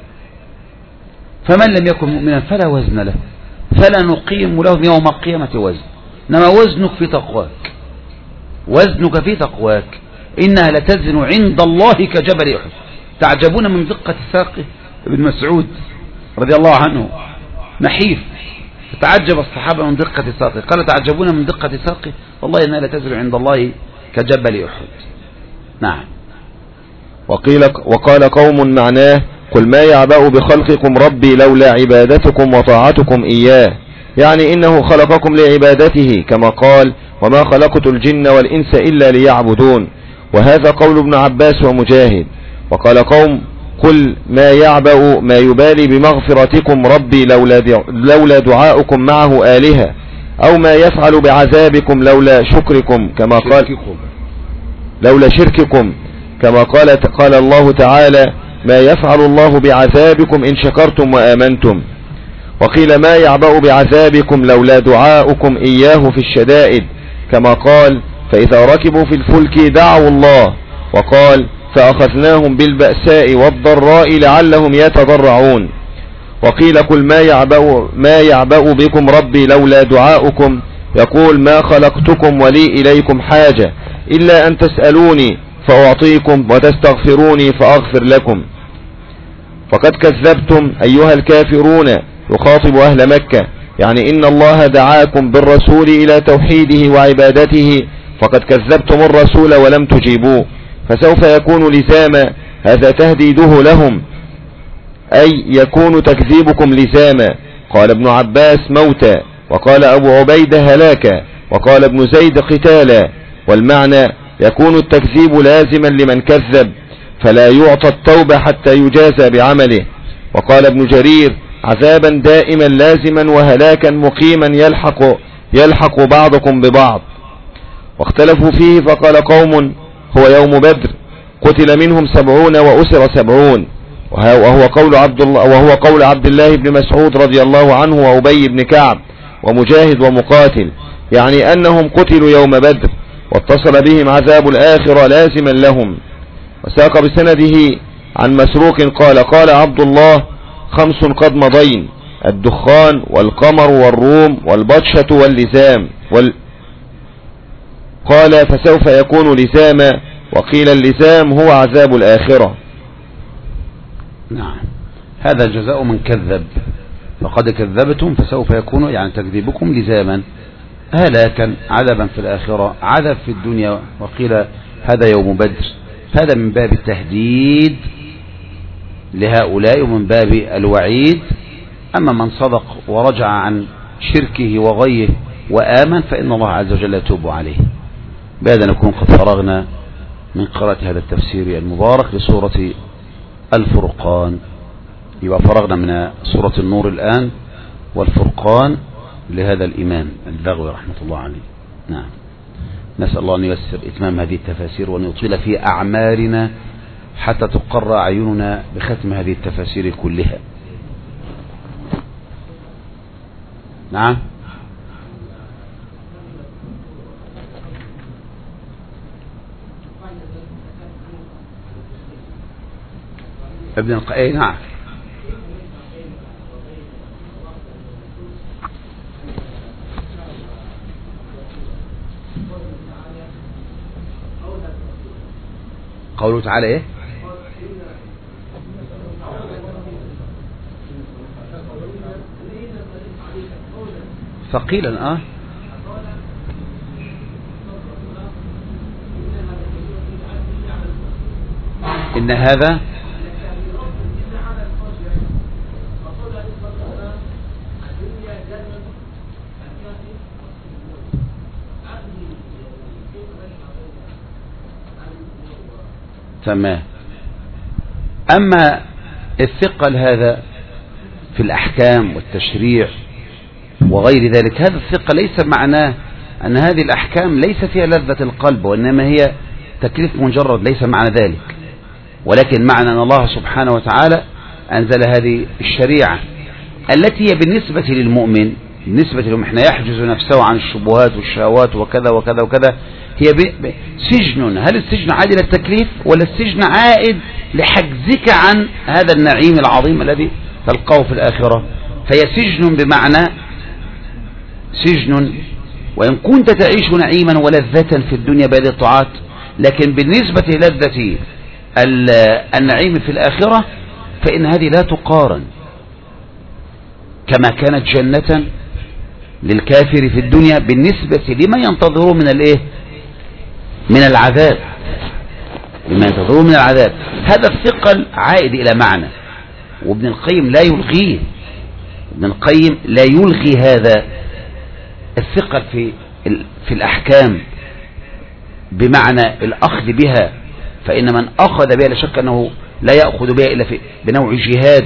فمن لم يكن مؤمنا فلا وزن له، فلا نقيم له يوم القيامة وزن. إنما وزنك في تقواك، وزنك في تقواك. إنها لتزن عند الله كجبل أحد. تعجبون من دقة ساقه. ابن مسعود رضي الله عنه نحيف، تعجب الصحابة من دقة ساقه، قال تعجبون من دقة ساقه، والله إنها لتزن عند الله كجبل أحد. نعم. وقال قوم معناه قل ما يعبأ بخلقكم ربي لولا عبادتكم وطاعتكم إياه، يعني إنه خلقكم لعبادته، كما قال وما خلقت الجن والإنس إلا ليعبدون. وهذا قول ابن عباس ومجاهد. وقال قوم قل ما يعبأ ما يبالي بمغفرتكم ربي لولا دعاؤكم معه آلهة، أو ما يفعل بعذابكم لولا شكركم، كما قال لولا شرككم، كما قال الله تعالى ما يفعل الله بعذابكم إن شكرتم وآمنتم. وقيل ما يعبأ بعذابكم لولا دعاؤكم إياه في الشدائد، كما قال فإذا ركبوا في الفلك دعوا الله، وقال فأخذناهم بالبأساء والضراء لعلهم يتضرعون. وقيل قل ما يعبأ بكم ربي لولا دعاؤكم، يقول ما خلقتكم ولي إليكم حاجة إلا أن تسألوني فأعطيكم وتستغفروني فأغفر لكم. فقد كذبتم أيها الكافرون، يخاطب أهل مكة، يعني إن الله دعاكم بالرسول إلى توحيده وعبادته، فقد كذبتم الرسول ولم تجيبوه، فسوف يكون لزاما. هذا تهديده لهم، أي يكون تكذيبكم لزاما. قال ابن عباس موتا، وقال أبو عبيدة هلاكا، وقال ابن زيد قتالا، والمعنى يكون التكذيب لازما لمن كذب، فلا يعطى التوبة حتى يجازى بعمله. وقال ابن جرير عذابا دائما لازما وهلاكا مقيما يلحق بعضكم ببعض. واختلفوا فيه، فقال قوم هو يوم بدر قتل منهم 70 وأسر 70، وهو قول عبد الله بن مسعود رضي الله عنه وأبي بن كعب ومجاهد ومقاتل، يعني أنهم قتلوا يوم بدر، واتصل بهم عذاب الآخرة لازما لهم. وساق بسنده عن مسروق قال عبد الله 5 قد مضين: الدخان والقمر والروم والبطشة واللزام قال فسوف يكون لزاما، وقيل اللزام هو عذاب الآخرة. نعم، هذا جزاء من كذب، فقد كذبتم فسوف يكون يعني تكذيبكم لزاما، هلاكا عذابا في الآخرة، عذاب في الدنيا. وقيل هذا يوم بدر، هذا من باب التهديد لهؤلاء ومن باب الوعيد. أما من صدق ورجع عن شركه وغيه وآمن فإن الله عز وجل يتوب عليه. بهذا نكون قد فرغنا من قراءة هذا التفسير المبارك لسورة الفرقان. يبقى فرغنا من سورة النور الآن والفرقان لهذا الإمام البغوي رحمة الله عليه. نعم، نسأل الله أن ييسر إتمام هذه التفاسير وأن يطيل في أعمارنا حتى تقر أعيننا بختم هذه التفاسير كلها. نعم، ابن القيم. نعم، قوله تعالى ايه؟ ثقيلا. إن هذا تمام. أما الثقل هذا في الأحكام والتشريع وغير ذلك، هذا الثقل ليس معناه أن هذه الأحكام ليس فيها لذة القلب، وإنما هي تكليف مجرد، ليس معنى ذلك، ولكن معنى أن الله سبحانه وتعالى أنزل هذه الشريعة التي هي بالنسبة للمؤمن، بالنسبة لهم احنا يحجز نفسه عن الشبهات والشهوات وكذا وكذا وكذا، هي سجن. هل السجن عائد إلى التكليف ولا السجن عائد لحجزك عن هذا النعيم العظيم الذي تلقاه في الآخرة؟ فهي سجن بمعنى سجن، وإن كنت تعيش نعيما ولذة في الدنيا بهذه الطاعات، لكن بالنسبة للذة النعيم في الآخرة فإن هذه لا تقارن، كما كانت جنة للكافر في الدنيا بالنسبة لما ينتظره من الايه، من العذاب، لما ينتظره من العذاب. هذا الثقل عائد إلى معنى، وابن القيم لا يلغيه، ابن القيم لا يلغي هذا الثقل في الأحكام بمعنى الأخذ بها، فإن من أخذ بها لا شك أنه لا يأخذ بها إلا بنوع جهاد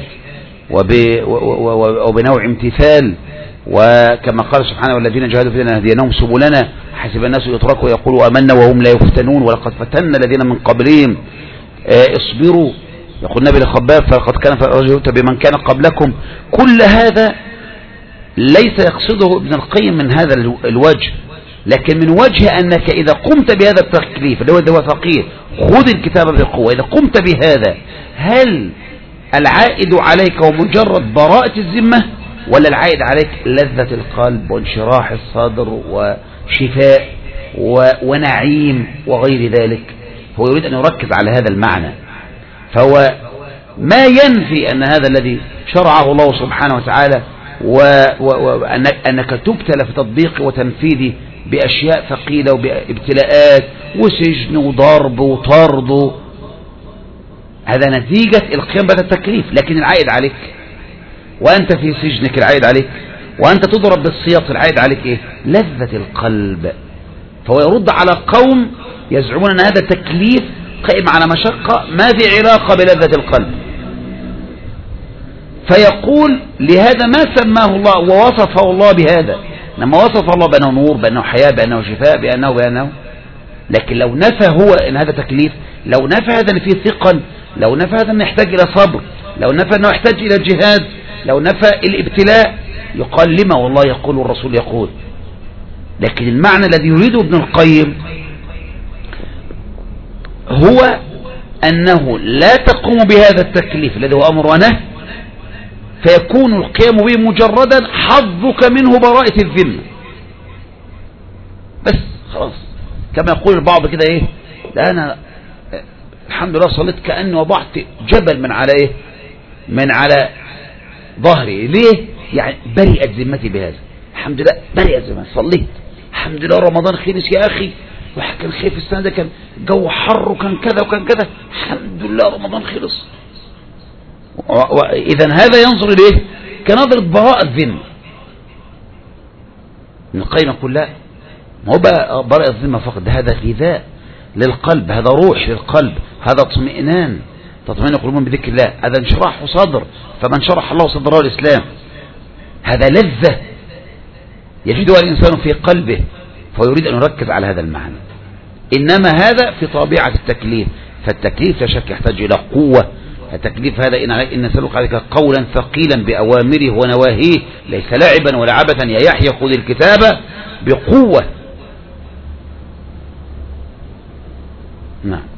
وبنوع امتثال، وكما قال سبحانه والذين جاهدوا فينا لنهدينهم سبلنا حسب الناس يتركوا يقولوا آمنا وهم لا يفتنون ولقد فتنا الذين من قبلهم اصبروا، يقول النبي لخباب فقد كان فرجوت بمن كان قبلكم. كل هذا ليس يقصده ابن القيم من هذا الوجه، لكن من وجه أنك إذا قمت بهذا التكليف اللي هو فقيه، خذ الكتاب بقوة، إذا قمت بهذا هل العائد عليك ومجرد براءة الذمة، ولا العائد عليك لذة القلب وانشراح الصدر وشفاء ونعيم وغير ذلك؟ هو يريد أن يركز على هذا المعنى. فهو ما ينفي أن هذا الذي شرعه الله سبحانه وتعالى وأنك تبتلى في تطبيقه وتنفيذه بأشياء ثقيلة وبابتلاءات وسجن وضرب وطرد، هذا نتيجة القيام بهذا التكليف، لكن العائد عليك وأنت في سجنك العائد عليك، وأنت تضرب بالسياط العائد عليك إيه؟ لذة القلب. فهو يرد على قوم يزعمون أن هذا التكليف قائم على مشقة ما في علاقة بلذة القلب، فيقول لهذا ما سماه الله ووصفه الله بهذا، لما وصف الله بأنه نور، بأنه حياة، بأنه شفاء، بأنه لكن لو نفى هو أن هذا تكليف، لو نفى هذا أن فيه ثقل، لو نفى هذا أنه يحتاج إلى صبر، لو نفى أنه يحتاج إلى جهاد، لو نفى الابتلاء، يقال لما والله يقول والرسول يقول. لكن المعنى الذي يريده ابن القيم هو أنه لا تقوم بهذا التكليف الذي هو أمر ونهي، فيكون القيام به مجردا حظك منه براءة الذمة بس خلاص. كما يقول البعض كده ايه، لا انا الحمد لله صليت كأني وضعت جبل من على ظهري. ليه؟ يعني برئت ذمتي بهذا، الحمد لله برئت ذمتي، صليت الحمد لله، رمضان خلص يا اخي، واحد كان خايف السنة ده، كان جو حر وكان كذا وكان كذا، الحمد لله رمضان خلص. إذن هذا ينظر إليه كنظرة براءة الذمة. ابن القيم يقول لا، ما هو براءة الذمة فقط، هذا غذاء للقلب، هذا روح للقلب، هذا اطمئنان، تطمئن قلوبهم بذكر الله، هذا انشراح صدر، فمن شرح الله صدره الإسلام، هذا لذة يجدها الإنسان في قلبه، فيريد أن يركز على هذا المعنى. إنما هذا في طبيعة التكليف، فالتكليف لا شك يحتاج إلى قوة. التكليف هذا إن نسألك عليك قولا ثقيلا بأوامره ونواهيه، ليس لعبا ولا عبثا، يا يحيى خذ الكتاب بقوة. نعم.